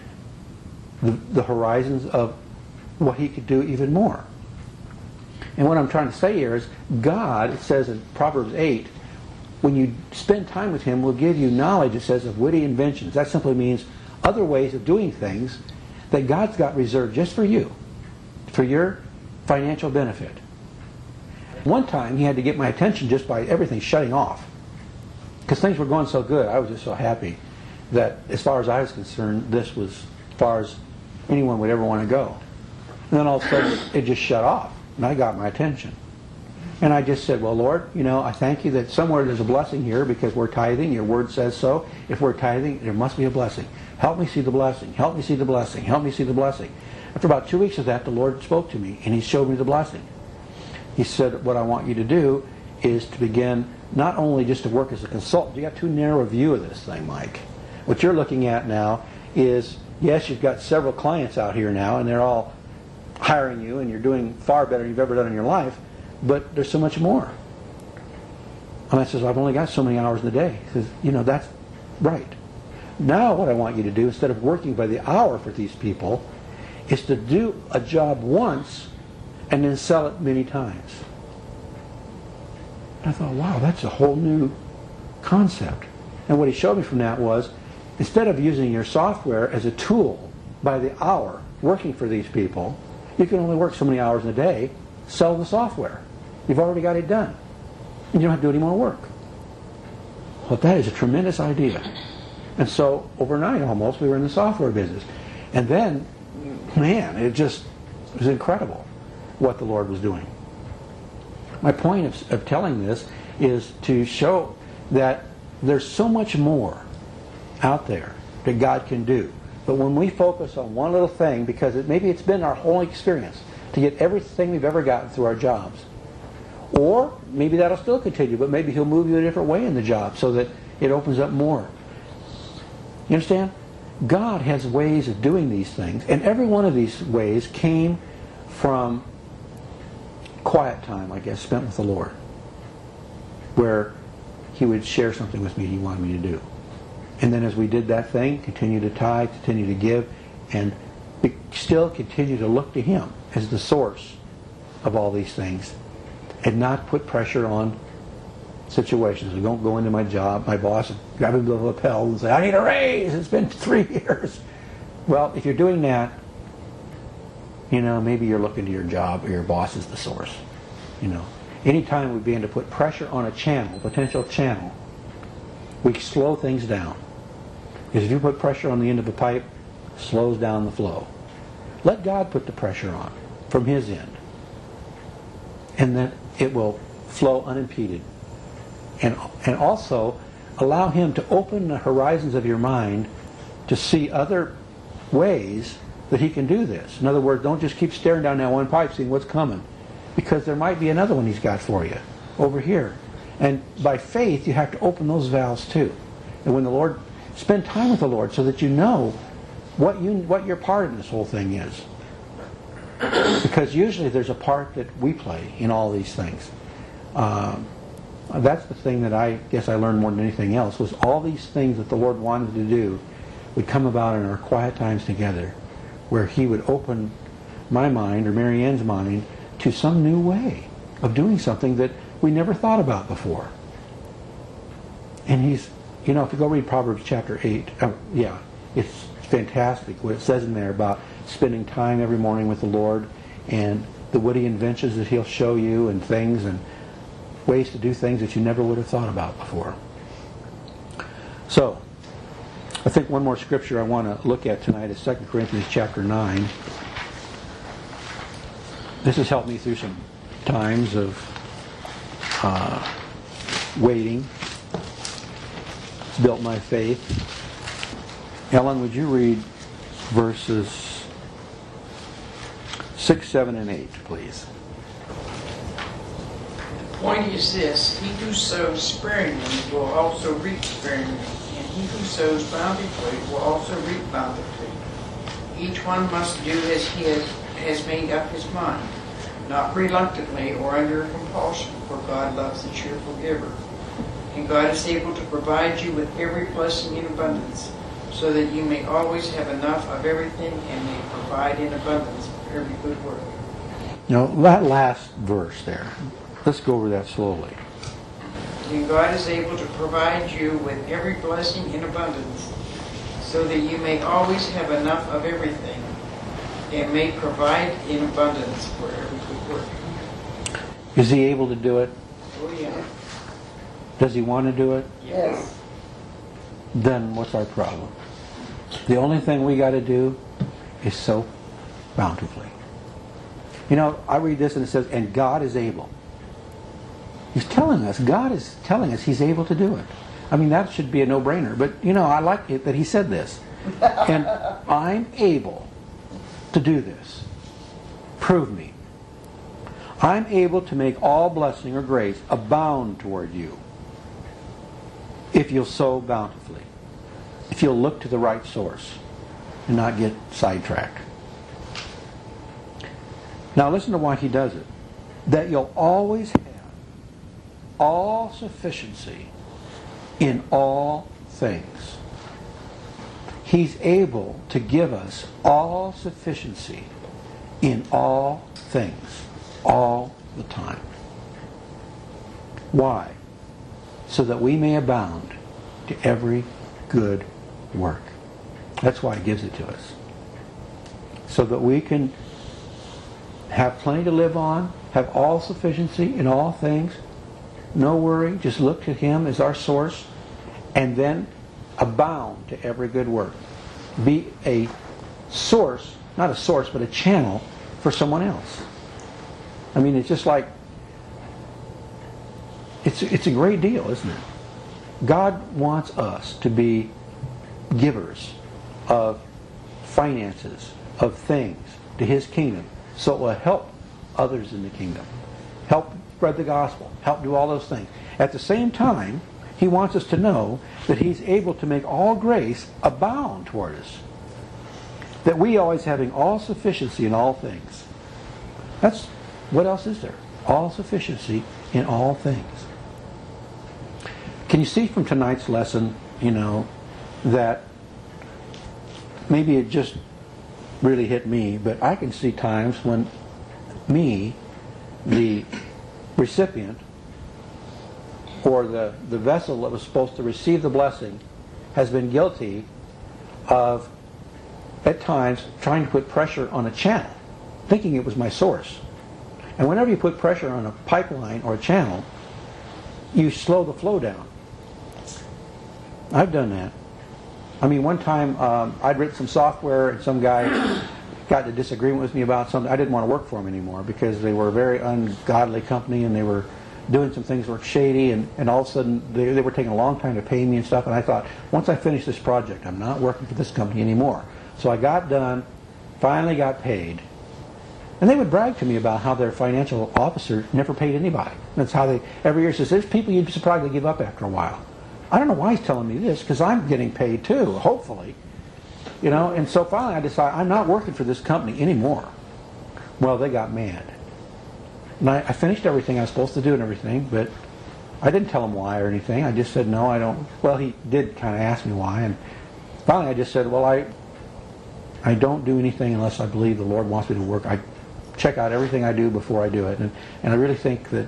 the horizons of what he could do even more. And what I'm trying to say here is God, it says in Proverbs 8, when you spend time with him, will give you knowledge, it says, of witty inventions. That simply means other ways of doing things that God's got reserved just for you, for your financial benefit. One time he had to get my attention just by everything shutting off. Because things were going so good, I was just so happy that as far as I was concerned, this was as far as anyone would ever want to go. And then all of a sudden it just shut off, and I got my attention. And I just said, well, Lord, I thank you that somewhere there's a blessing here because we're tithing. Your word says so. If we're tithing, there must be a blessing. Help me see the blessing. Help me see the blessing. Help me see the blessing. After about 2 weeks of that, the Lord spoke to me, and he showed me the blessing. He said, what I want you to do is to begin not only just to work as a consultant. You got too narrow a view of this thing, Mike. What you're looking at now is, yes, you've got several clients out here now, and they're all hiring you, and you're doing far better than you've ever done in your life. But there's so much more. And I says, I've only got so many hours in the day. He says, that's right. Now what I want you to do, instead of working by the hour for these people, is to do a job once and then sell it many times. And I thought, wow, that's a whole new concept. And what he showed me from that was, instead of using your software as a tool by the hour working for these people, you can only work so many hours in a day, sell the software. You've already got it done. And you don't have to do any more work. Well, that is a tremendous idea. And so, overnight almost, we were in the software business. And then, man, it was incredible what the Lord was doing. My point of telling this is to show that there's so much more out there that God can do. But when we focus on one little thing, because maybe it's been our whole experience to get everything we've ever gotten through our jobs. Or maybe that'll still continue, but maybe he'll move you a different way in the job so that it opens up more. You understand? God has ways of doing these things, and every one of these ways came from quiet time, I guess, spent with the Lord, where he would share something with me he wanted me to do. And then as we did that thing, continue to tithe, continue to give, and still continue to look to him as the source of all these things, and not put pressure on situations. I don't go into my job, my boss, and grab him by the lapel and say, I need a raise, it's been 3 years. Well, if you're doing that, maybe you're looking to your job or your boss as the source. Anytime we begin to put pressure on a channel, potential channel, we slow things down. Because if you put pressure on the end of a pipe, it slows down the flow. Let God put the pressure on from his end. And then it will flow unimpeded. And also allow him to open the horizons of your mind to see other ways that he can do this. In other words, don't just keep staring down that one pipe seeing what's coming. Because there might be another one he's got for you over here. And by faith, you have to open those valves too. And when the Lord, spend time with the Lord so that you know what your part in this whole thing is. Because usually there's a part that we play in all these things. That's the thing that I guess I learned more than anything else, was all these things that the Lord wanted to do, would come about in our quiet times together, where He would open my mind, or Mary Ann's mind, to some new way of doing something that we never thought about before. And He's, if you go read Proverbs chapter 8, it's fantastic what it says in there about spending time every morning with the Lord, and the witty inventions that He'll show you, and things, and ways to do things that you never would have thought about before. So, I think one more scripture I want to look at tonight is 2 Corinthians chapter 9. This has helped me through some times of waiting. It's built my faith. Ellen, would you read verses 6, 7, and 8, please? The point is this: he who sows sparingly will also reap sparingly, and he who sows bountifully will also reap bountifully. Each one must do as he has made up his mind, not reluctantly or under compulsion, for God loves a cheerful giver. And God is able to provide you with every blessing in abundance, so that you may always have enough of everything and may provide in abundance for every good work. Now, that last verse there, let's go over that slowly. And God is able to provide you with every blessing in abundance, so that you may always have enough of everything, and may provide in abundance for every good work. Is He able to do it? Oh yeah. Does He want to do it? Yes. Then what's our problem? The only thing we got to do is sow bountifully. I read this and it says, and God is able. He's telling us, God is telling us He's able to do it. I mean, that should be a no-brainer. But, I like it that He said this. And I'm able to do this. Prove me. I'm able to make all blessing or grace abound toward you, if you'll sow bountifully, if you'll look to the right source and not get sidetracked. Now listen to why He does it. That you'll always have all sufficiency in all things. He's able to give us all sufficiency in all things, all the time. Why? So that we may abound to every good work. That's why He gives it to us. So that we can have plenty to live on, have all sufficiency in all things, no worry, just look to Him as our source, and then abound to every good work. Be a source, not a source, but a channel for someone else. I mean, it's just like, it's a great deal, isn't it? God wants us to be givers of finances, of things to His kingdom, so it will help others in the kingdom, help spread the gospel, help do all those things. At the same time, He wants us to know that He's able to make all grace abound toward us, that we always having all sufficiency in all things. That's, what else is there? All sufficiency in all things. Can you see from tonight's lesson, that maybe it just really hit me, but I can see times when me, the recipient, or the vessel that was supposed to receive the blessing, has been guilty of, at times, trying to put pressure on a channel, thinking it was my source. And whenever you put pressure on a pipeline or a channel, you slow the flow down. I've done that. I mean, one time I'd written some software and some guy got into disagreement with me about something. I didn't want to work for him anymore because they were a very ungodly company and they were doing some things that were shady, and all of a sudden they were taking a long time to pay me and stuff, and I thought, once I finish this project, I'm not working for this company anymore. So I got done, finally got paid, and they would brag to me about how their financial officer never paid anybody. That's how they, every year says, there's people you'd be surprised to give up after a while. I don't know why he's telling me this, because I'm getting paid too, hopefully. And so finally I decided I'm not working for this company anymore. Well, they got mad. And I finished everything I was supposed to do and everything, but I didn't tell him why or anything. I just said, no, I don't. Well, he did kind of ask me why, and finally I just said, well, I don't do anything unless I believe the Lord wants me to work. I check out everything I do before I do it. And I really think that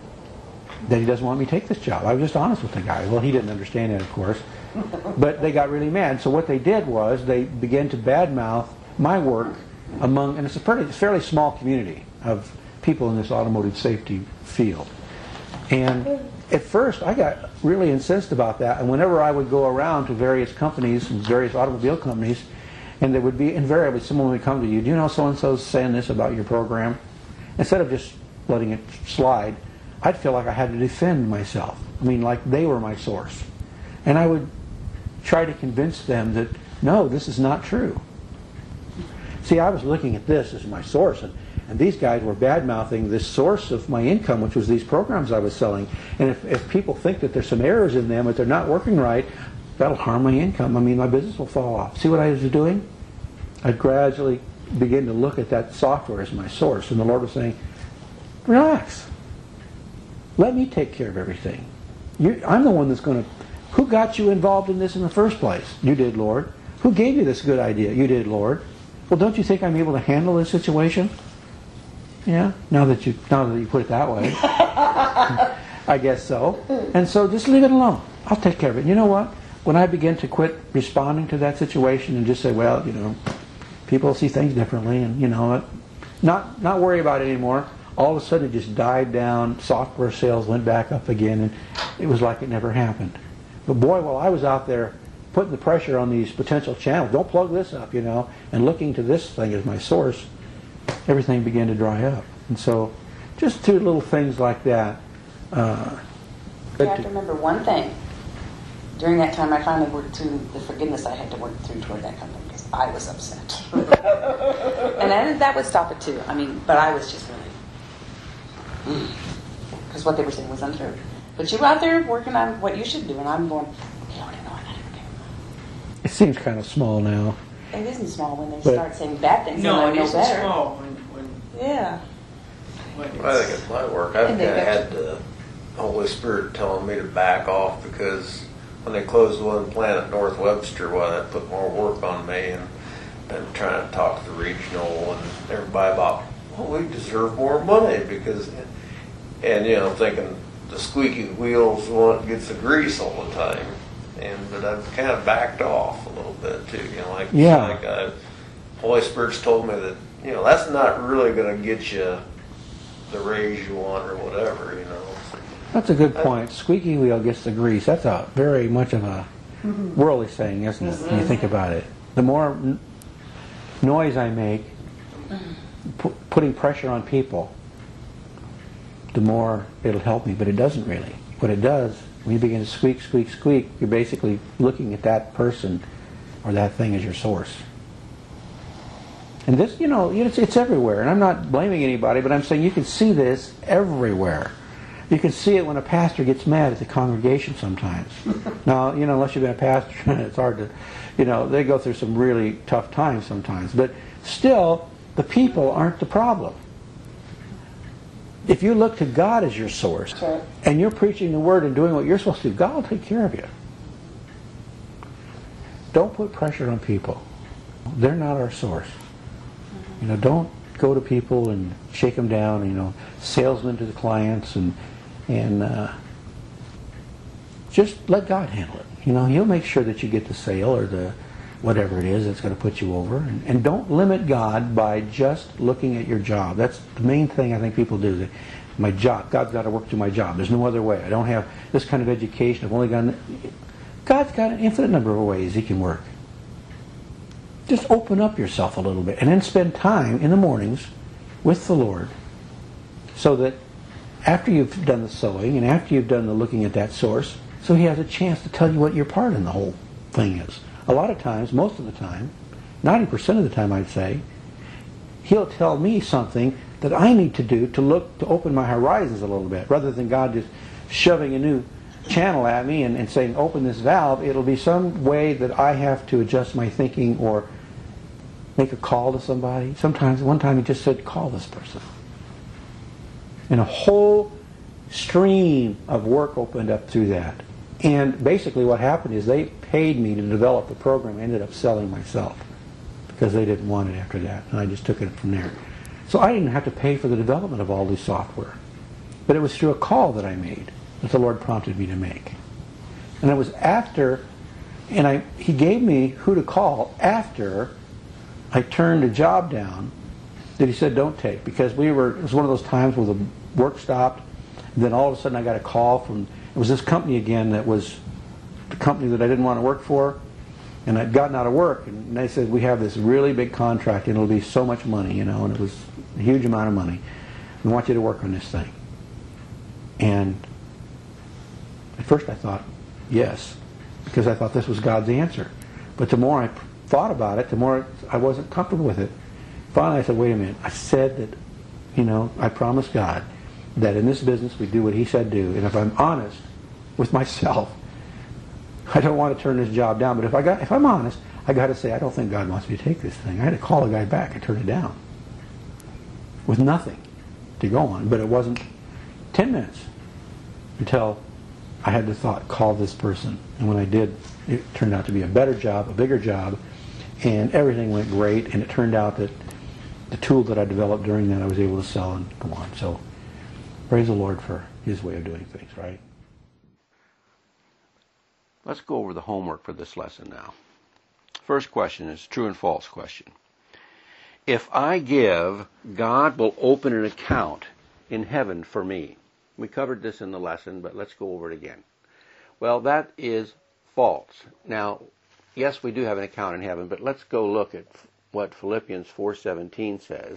He doesn't want me to take this job. I was just honest with the guy. Well, he didn't understand it, of course. But they got really mad. So what they did was they began to badmouth my work among, and it's a fairly small community of people in this automotive safety field. And at first I got really incensed about that. And whenever I would go around to various companies and various automobile companies, and there would be invariably someone would come to you, do you know so-and-so's saying this about your program? Instead of just letting it slide, I'd feel like I had to defend myself. I mean, like they were my source. And I would try to convince them that, no, this is not true. See, I was looking at this as my source, and these guys were bad-mouthing this source of my income, which was these programs I was selling. And if people think that there's some errors in them, if they're not working right, that'll harm my income. I mean, my business will fall off. See what I was doing? I'd gradually begin to look at that software as my source. And the Lord was saying, relax. Let me take care of everything. I'm the one that's going to... Who got you involved in this in the first place? You did, Lord. Who gave you this good idea? You did, Lord. Well, don't you think I'm able to handle this situation? Yeah, now that you put it that way. I guess so. And so just leave it alone. I'll take care of it. You know what? When I begin to quit responding to that situation and just say, well, people see things differently, and not worry about it anymore, all of a sudden it just died down. Software sales went back up again, and it was like it never happened. But boy, while I was out there putting the pressure on these potential channels, don't plug this up, and looking to this thing as my source, everything began to dry up. And so just two little things like that. You have to remember one thing. During that time, I finally worked through the forgiveness I had to work through toward that company because I was upset. And then that would stop it too. I mean, but I was just really... Because what they were saying was untrue. But you were out there working on what you should do, and I'm going, okay, I don't know, I don't care. It seems kind of small now. It isn't small when they start saying bad things. No, and it I know isn't better. small Yeah. when I think it's my work. I've And kind they of got had the Holy Spirit telling me to back off because when they closed one plant at North Webster, that put more work on me, and trying to talk to the regional and everybody about, well, we deserve more money because, and thinking the squeaky wheel's the one that gets the grease all the time. But I've kind of backed off a little bit too. Holy Spirit's told me that that's not really going to get you the raise you want or whatever. That's a good point. Squeaky wheel gets the grease. That's a very much of a worldly saying, isn't it? When you think about it, the more noise I make, putting pressure on people, the more it'll help me. But it doesn't really. What it does, when you begin to squeak, squeak, squeak, you're basically looking at that person or that thing as your source. And this, it's everywhere. And I'm not blaming anybody, but I'm saying you can see this everywhere. You can see it when a pastor gets mad at the congregation sometimes. Now, unless you've been a pastor, it's hard to, they go through some really tough times sometimes. But still, the people aren't the problem. If you look to God as your source, and you're preaching the Word and doing what you're supposed to do, God will take care of you. Don't put pressure on people. They're not our source. Don't go to people and shake them down, salesmen to the clients, and just let God handle it. He'll make sure that you get the sale or the whatever it is that's going to put you over. And don't limit God by just looking at your job. That's the main thing I think people do. My job, God's got to work through my job. There's no other way. I don't have this kind of education. I've only got... God's got an infinite number of ways He can work. Just open up yourself a little bit and then spend time in the mornings with the Lord so that after you've done the sowing and after you've done the looking at that source, so He has a chance to tell you what your part in the whole thing is. A lot of times, most of the time, 90% of the time I'd say, He'll tell me something that I need to do to open my horizons a little bit, rather than God just shoving a new channel at me and saying, open this valve. It'll be some way that I have to adjust my thinking or make a call to somebody. Sometimes, one time He just said, call this person. And a whole stream of work opened up through that. And basically what happened is they paid me to develop the program I ended up selling myself because they didn't want it after that, and I just took it from there. So I didn't have to pay for the development of all this software. But it was through a call that I made that the Lord prompted me to make. And it was after, and He gave me who to call after I turned a job down that He said don't take, because it was one of those times where the work stopped, and then all of a sudden I got a call from, it was this company again that was the company that I didn't want to work for, and I'd gotten out of work, and they said, we have this really big contract, and it'll be so much money, and it was a huge amount of money. We want you to work on this thing. And at first I thought, yes, because I thought this was God's answer. But the more I thought about it, the more I wasn't comfortable with it. Finally I said, wait a minute, I said that, I promised God that in this business we do what He said do, and if I'm honest with myself, I don't want to turn this job down, but if I'm honest, I got to say, I don't think God wants me to take this thing. I had to call the guy back and turn it down with nothing to go on. But it wasn't 10 minutes until I had the thought, call this person. And when I did, it turned out to be a better job, a bigger job, and everything went great. And it turned out that the tool that I developed during that I was able to sell and go on. So praise the Lord for His way of doing things, right? Let's go over the homework for this lesson now. First question is true and false question. If I give, God will open an account in heaven for me. We covered this in the lesson, but let's go over it again. Well, that is false. Now, yes, we do have an account in heaven, but let's go look at what Philippians 4:17 says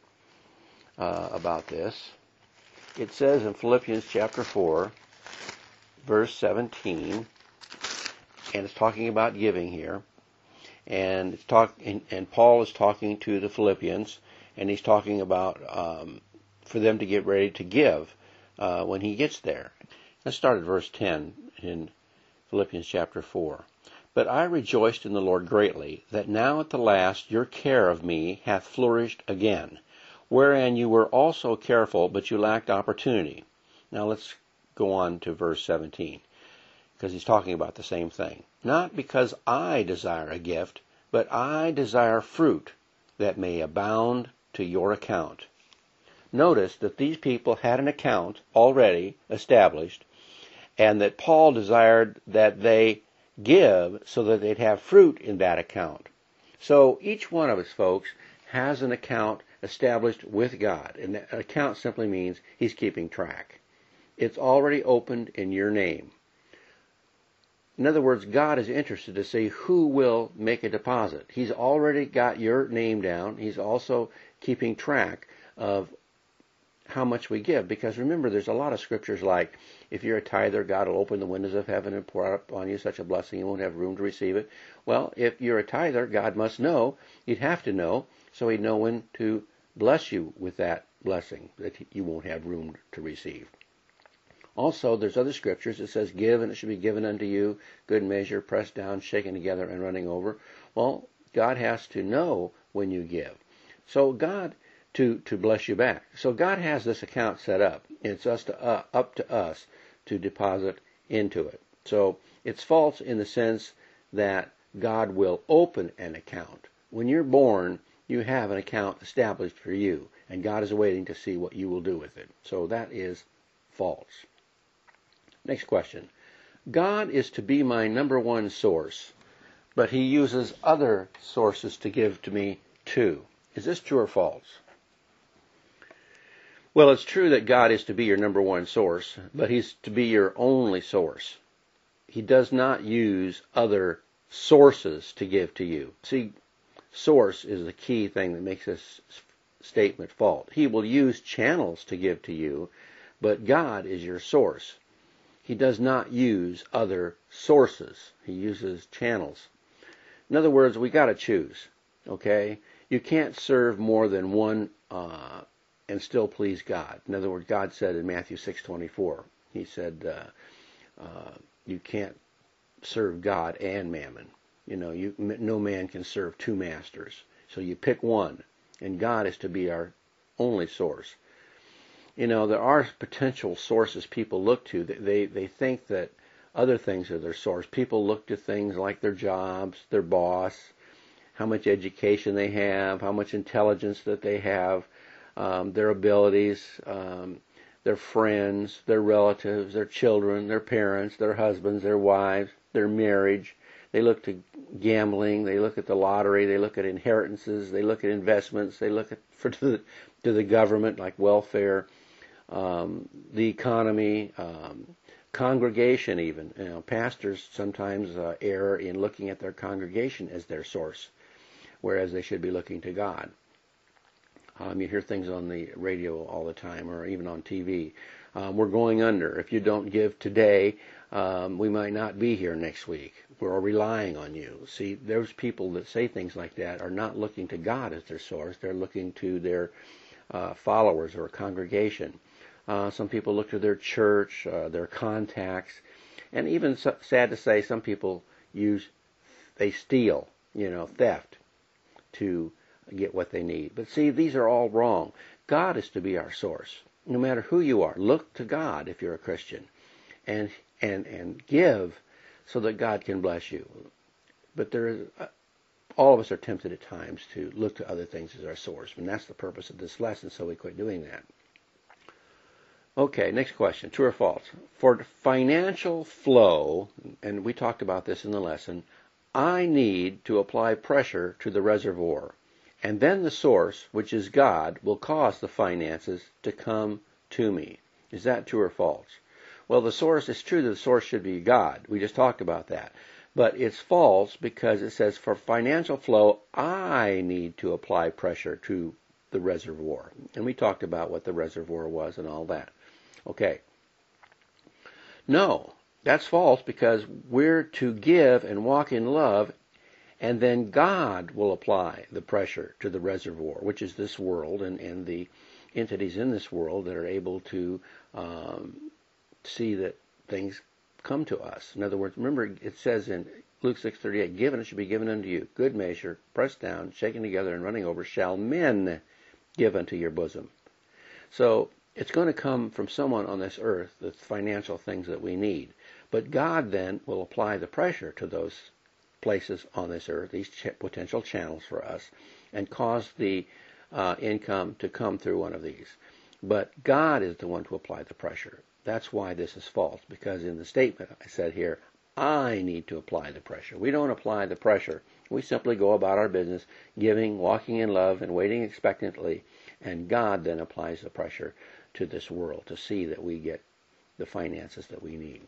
about this. It says in Philippians chapter 4, verse 17, and it's talking about giving here, and Paul is talking to the Philippians, and he's talking about for them to get ready to give when he gets there. Let's start at verse 10 in Philippians chapter 4. But I rejoiced in the Lord greatly, that now at the last your care of me hath flourished again, wherein you were also careful, but you lacked opportunity. Now let's go on to verse 17, because he's talking about the same thing. Not because I desire a gift, but I desire fruit that may abound to your account. Notice that these people had an account already established, and that Paul desired that they give so that they'd have fruit in that account. So each one of us, folks, has an account established with God, and that account simply means He's keeping track. It's already opened in your name. In other words, God is interested to see who will make a deposit. He's already got your name down. He's also keeping track of how much we give. Because remember, there's a lot of scriptures like, if you're a tither, God will open the windows of heaven and pour out on you such a blessing you won't have room to receive it. Well, if you're a tither, God must know. You'd have to know, so He'd know when to bless you with that blessing that you won't have room to receive. Also, there's other scriptures that says, give and it should be given unto you, good measure, pressed down, shaken together, and running over. Well, God has to know when you give. So God, to bless you back. So God has this account set up. It's up to us to deposit into it. So it's false in the sense that God will open an account. When you're born, you have an account established for you, and God is waiting to see what you will do with it. So that is false. Next question. God is to be my number one source, but He uses other sources to give to me too. Is this true or false? Well, it's true that God is to be your number one source, but He's to be your only source. He does not use other sources to give to you. See, source is the key thing that makes this statement false. He will use channels to give to you, but God is your source. He does not use other sources. He uses channels. In other words, we got to choose, okay? You can't serve more than one and still please God. In other words, God said in Matthew 6:24, He said, you can't serve God and mammon. No man can serve two masters. So you pick one, and God is to be our only source. There are potential sources people look to. They think that other things are their source. People look to things like their jobs, their boss, how much education they have, how much intelligence that they have, their abilities, their friends, their relatives, their children, their parents, their husbands, their wives, their marriage. They look to gambling. They look at the lottery. They look at inheritances. They look at investments. They look at to the government, like welfare, the economy, congregation even. You know, pastors sometimes err in looking at their congregation as their source, whereas they should be looking to God. You hear things on the radio all the time, or even on TV. We're going under. If you don't give today, we might not be here next week. We're relying on you. See, those people that say things like that are not looking to God as their source. They're looking to their followers or congregation. Some people look to their church, their contacts, and even sad to say, some people they steal, theft, to get what they need. But see, these are all wrong. God is to be our source. No matter who you are, look to God if you're a Christian, and give so that God can bless you. But all of us are tempted at times to look to other things as our source, and that's the purpose of this lesson, so we quit doing that. Okay, next question, true or false? For financial flow, and we talked about this in the lesson, I need to apply pressure to the reservoir, and then the source, which is God, will cause the finances to come to me. Is that true or false? Well, the source, it's true that the source should be God. We just talked about that. But it's false because it says for financial flow, I need to apply pressure to the reservoir. And we talked about what the reservoir was and all that. Okay. No, that's false because we're to give and walk in love, and then God will apply the pressure to the reservoir, which is this world and the entities in this world that are able to see that things come to us. In other words, remember it says in Luke 6:38, given it should be given unto you, good measure, pressed down, shaken together, and running over, shall men give unto your bosom. So it's going to come from someone on this earth, the financial things that we need. But God then will apply the pressure to those places on this earth, these potential channels for us, and cause the income to come through one of these. But God is the one to apply the pressure. That's why this is false, because in the statement I said here, I need to apply the pressure. We don't apply the pressure. We simply go about our business, giving, walking in love, and waiting expectantly, and God then applies the pressure to this world to see that we get the finances that we need.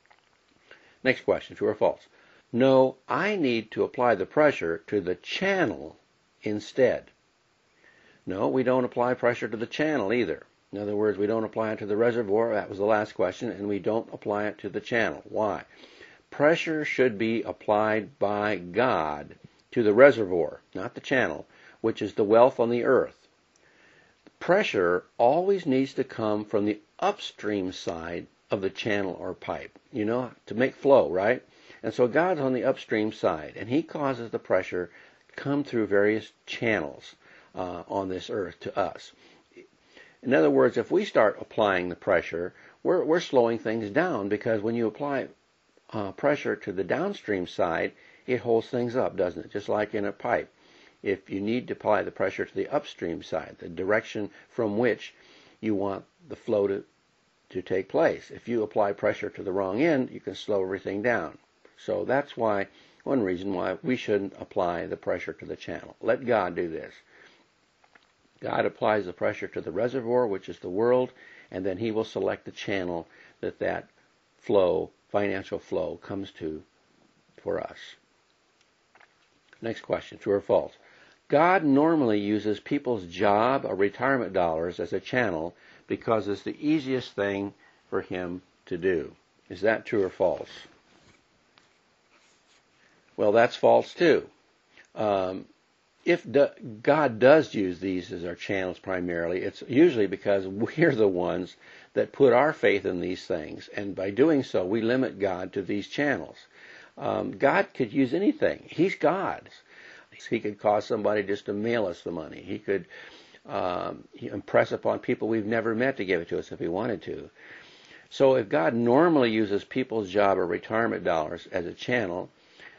Next question, true or false? No, I need to apply the pressure to the channel instead. No, we don't apply pressure to the channel either. In other words, we don't apply it to the reservoir. That was the last question. And we don't apply it to the channel. Why? Pressure should be applied by God to the reservoir, not the channel, which is the wealth on the earth. Pressure always needs to come from the upstream side of the channel or pipe, to make flow, right? And so God's on the upstream side, and He causes the pressure to come through various channels on this earth to us. In other words, if we start applying the pressure, we're slowing things down, because when you apply pressure to the downstream side, it holds things up, doesn't it? Just like in a pipe. If you need to apply the pressure to the upstream side, the direction from which you want the flow to take place. If you apply pressure to the wrong end, you can slow everything down. So that's one reason why we shouldn't apply the pressure to the channel. Let God do this. God applies the pressure to the reservoir, which is the world, and then He will select the channel that flow, financial flow, comes to for us. Next question, true or false? God normally uses people's job or retirement dollars as a channel because it's the easiest thing for Him to do. Is that true or false? Well, that's false too. If God does use these as our channels primarily, it's usually because we're the ones that put our faith in these things. And by doing so, we limit God to these channels. God could use anything. He's God. He could cause somebody just to mail us the money. He could impress upon people we've never met to give it to us if He wanted to. So if God normally uses people's job or retirement dollars as a channel,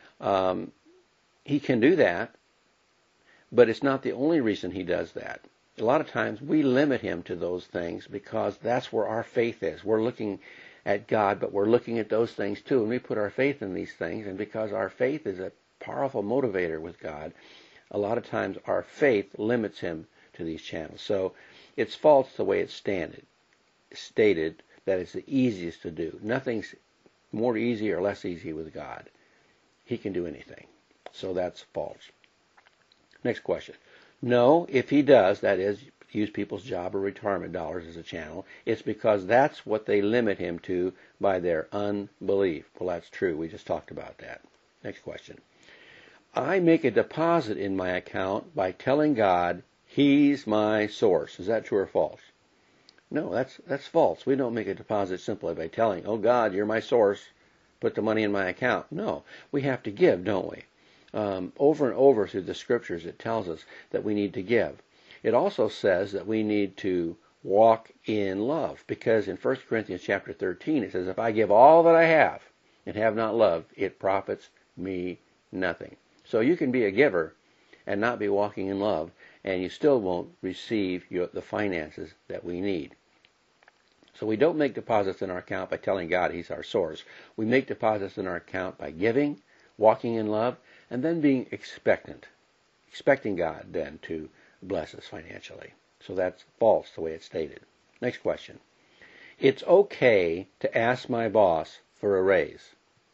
he can do that, but it's not the only reason he does that. A lot of times we limit him to those things because that's where our faith is. We're looking at God, but we're looking at those things too, and we put our faith in these things, and because our faith is a powerful motivator with God, a lot of times our faith limits him to these channels. So it's false the way it's stated that it's the easiest to do. Nothing's more easy or less easy with God. He can do anything. So that's false. Next question. No, if he does, that is, use people's job or retirement dollars as a channel, it's because that's what they limit him to by their unbelief. Well, that's true. We just talked about that. Next question. I make a deposit in my account by telling God he's my source. Is that true or false? No, that's false. We don't make a deposit simply by telling, oh God, you're my source, put the money in my account. No, we have to give, don't we? Over and over through the scriptures it tells us that we need to give. It also says that we need to walk in love, because in 1 Corinthians chapter 13 it says, if I give all that I have and have not love, it profits me nothing. So you can be a giver and not be walking in love, and you still won't receive the finances that we need. So we don't make deposits in our account by telling God he's our source. We make deposits in our account by giving, walking in love, and then being expecting God then to bless us financially. So that's false the way it's stated. Next question. It's okay to ask my boss for a raise.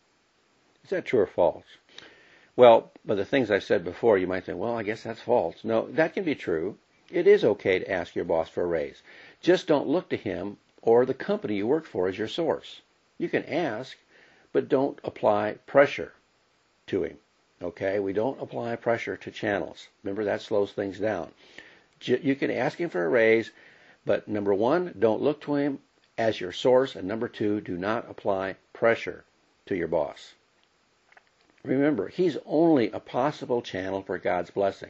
Is that true or false? Well, by the things I said before, you might think, well, I guess that's false. No, that can be true. It is okay to ask your boss for a raise. Just don't look to him or the company you work for as your source. You can ask, but don't apply pressure to him. Okay? We don't apply pressure to channels. Remember, that slows things down. You can ask him for a raise, but number one, don't look to him as your source, and number two, do not apply pressure to your boss. Remember, he's only a possible channel for God's blessing.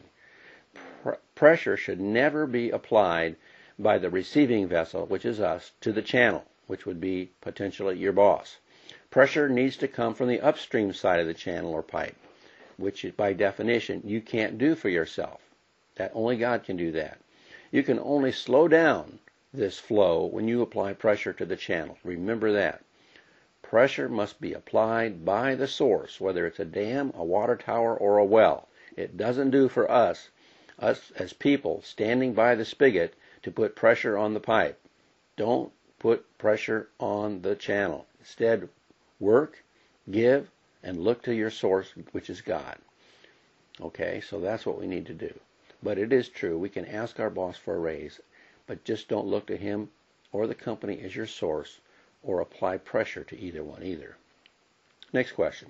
Pressure should never be applied by the receiving vessel, which is us, to the channel, which would be potentially your boss. Pressure needs to come from the upstream side of the channel or pipe, which by definition you can't do for yourself. That only God can do that. You can only slow down this flow when you apply pressure to the channel. Remember that. Pressure must be applied by the source, whether it's a dam, a water tower, or a well. It doesn't do for us as people standing by the spigot, to put pressure on the pipe. Don't put pressure on the channel. Instead, work, give, and look to your source, which is God. Okay, so that's what we need to do. But it is true, we can ask our boss for a raise, but just don't look to him or the company as your source, or apply pressure to either one either. Next question.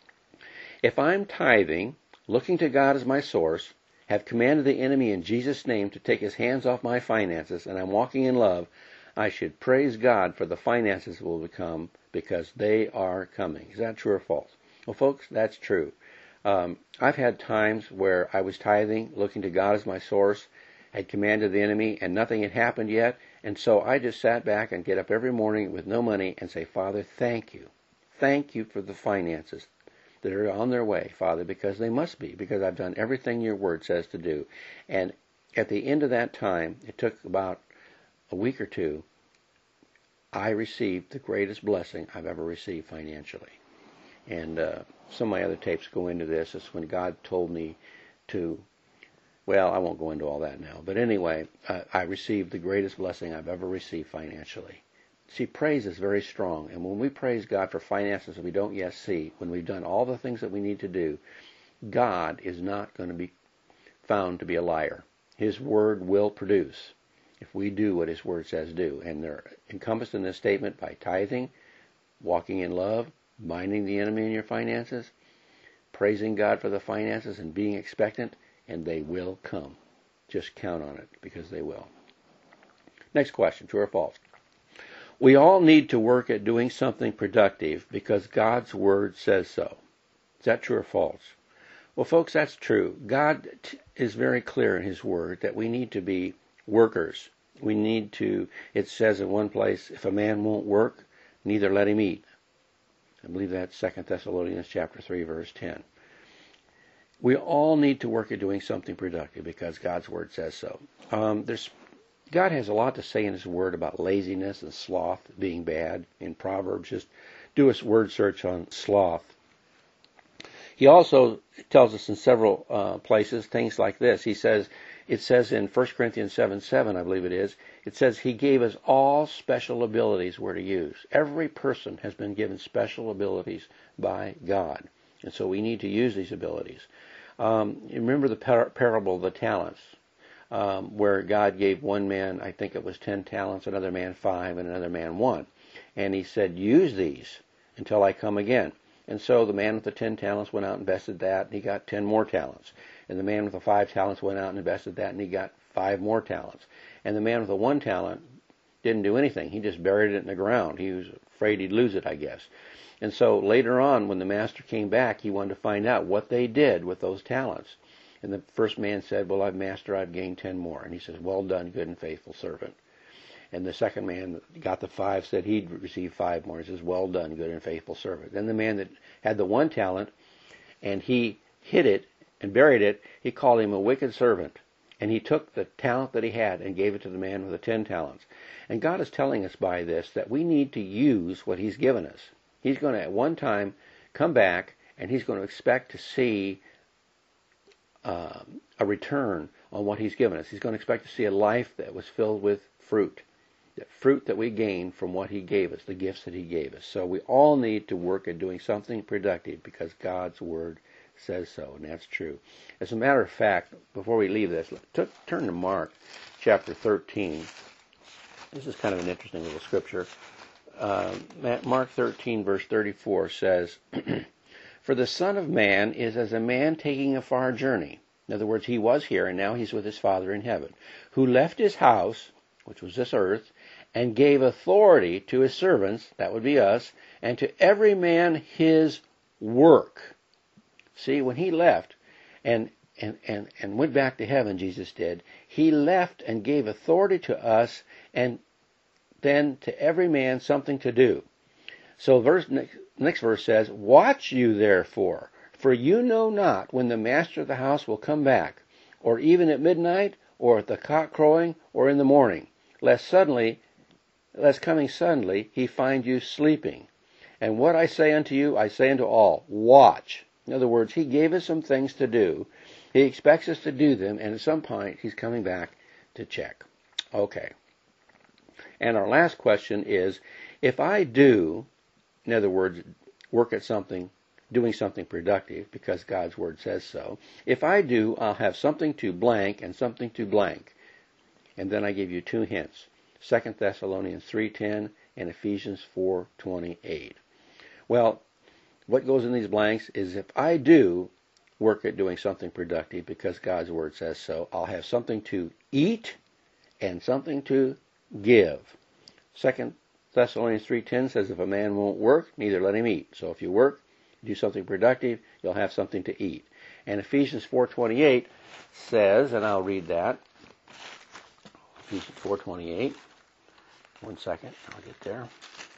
If I'm tithing, looking to God as my source, have commanded the enemy in Jesus' name to take his hands off my finances, and I'm walking in love, I should praise God for the finances will become, because they are coming. Is that true or false? Well, folks, that's true. I've had times where I was tithing, looking to God as my source, had commanded the enemy, and nothing had happened yet, and so I just sat back and get up every morning with no money and say, Father, thank you. Thank you for the finances that are on their way, Father, because they must be, because I've done everything your word says to do. And at the end of that time, it took about a week or two, I received the greatest blessing I've ever received financially. And some of my other tapes go into this. It's when God told me to, well, I won't go into all that now. But anyway, I received the greatest blessing I've ever received financially. See, praise is very strong. And when we praise God for finances that we don't yet see, when we've done all the things that we need to do, God is not going to be found to be a liar. His word will produce if we do what his word says do. And they're encompassed in this statement by tithing, walking in love, binding the enemy in your finances, praising God for the finances, and being expectant, and they will come. Just count on it, because they will. Next question, true or false? We all need to work at doing something productive because God's word says so. Is that true or false? Well, folks, that's true. God is very clear in his word that we need to be workers. we need to, it says in one place, if a man won't work, neither let him eat. I believe that's 2 Thessalonians chapter 3, verse 10. We all need to work at doing something productive because God's Word says so. God has a lot to say in His Word about laziness and sloth being bad. In Proverbs, just do a word search on sloth. He also tells us in several places things like this. It says in 1 Corinthians 7:7, I believe it says He gave us all special abilities we're to use. Every person has been given special abilities by God. And so we need to use these abilities. Remember the parable of the talents, where God gave one man, I think it was 10 talents, another man 5, and another man 1. And He said, use these until I come again. And so the man with the 10 talents went out and invested that, and he got 10 more talents. And the man with the 5 talents went out and invested that, and he got 5 more talents. And the man with the 1 talent didn't do anything. He just buried it in the ground. He was afraid he'd lose it, I guess. And so later on, when the master came back, he wanted to find out what they did with those talents. And the first man said, well, Master, I've gained 10 more. And he says, well done, good and faithful servant. And the second man that got the 5 said he'd receive 5 more. He says, well done, good and faithful servant. Then the man that had the 1 talent, and he hid it and buried it, he called him a wicked servant. And he took the talent that he had and gave it to the man with the 10 talents. And God is telling us by this that we need to use what He's given us. He's going to at one time come back, and He's going to expect to see a return on what He's given us. He's going to expect to see a life that was filled with fruit. The fruit that we gain from what He gave us, the gifts that He gave us. So we all need to work at doing something productive because God's Word says so, and that's true. As a matter of fact, before we leave this, turn to Mark chapter 13. This is kind of an interesting little scripture. Mark 13, verse 34 says, for the Son of Man is as a man taking a far journey. In other words, He was here, and now He's with His Father in heaven, who left his house, which was this earth, and gave authority to His servants, that would be us, and to every man his work. See, when He left and went back to heaven, Jesus did, He left and gave authority to us, and then to every man something to do. So next verse says, watch you therefore, for you know not when the master of the house will come back, or even at midnight, or at the cock crowing, or in the morning, lest coming suddenly he find you sleeping. And what I say unto you, I say unto all, watch. In other words, He gave us some things to do. He expects us to do them, and at some point He's coming back to check. Okay. And our last question is, if I do, in other words, work at something, doing something productive, because God's Word says so, if I do, I'll have something to blank and something to blank. And then I give you 2 hints, 2 Thessalonians 3:10 and Ephesians 4:28. Well, what goes in these blanks is if I do work at doing something productive, because God's Word says so, I'll have something to eat and something to give. 2 Thessalonians 3:10 says if a man won't work, neither let him eat. So if you work, do something productive, you'll have something to eat. And Ephesians 4:28 says, and I'll read that, Ephesians 4:28. One second, I'll get there.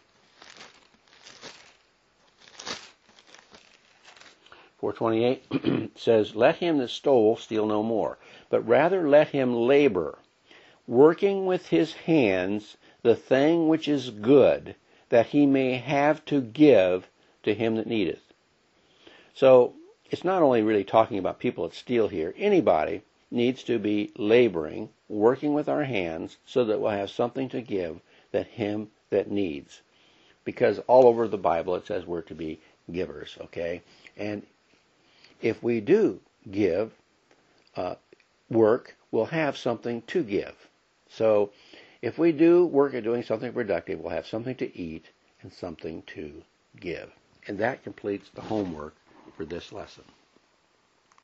(4:28) says, let him that stole steal no more, but rather let him labor, working with his hands the thing which is good, that he may have to give to him that needeth. So it's not only really talking about people that steal here. Anybody needs to be laboring, working with our hands, so that we'll have something to give that him that needs. Because all over the Bible it says we're to be givers, okay? And if we do give, work, we'll have something to give. So if we do work at doing something productive, we'll have something to eat and something to give. And that completes the homework for this lesson.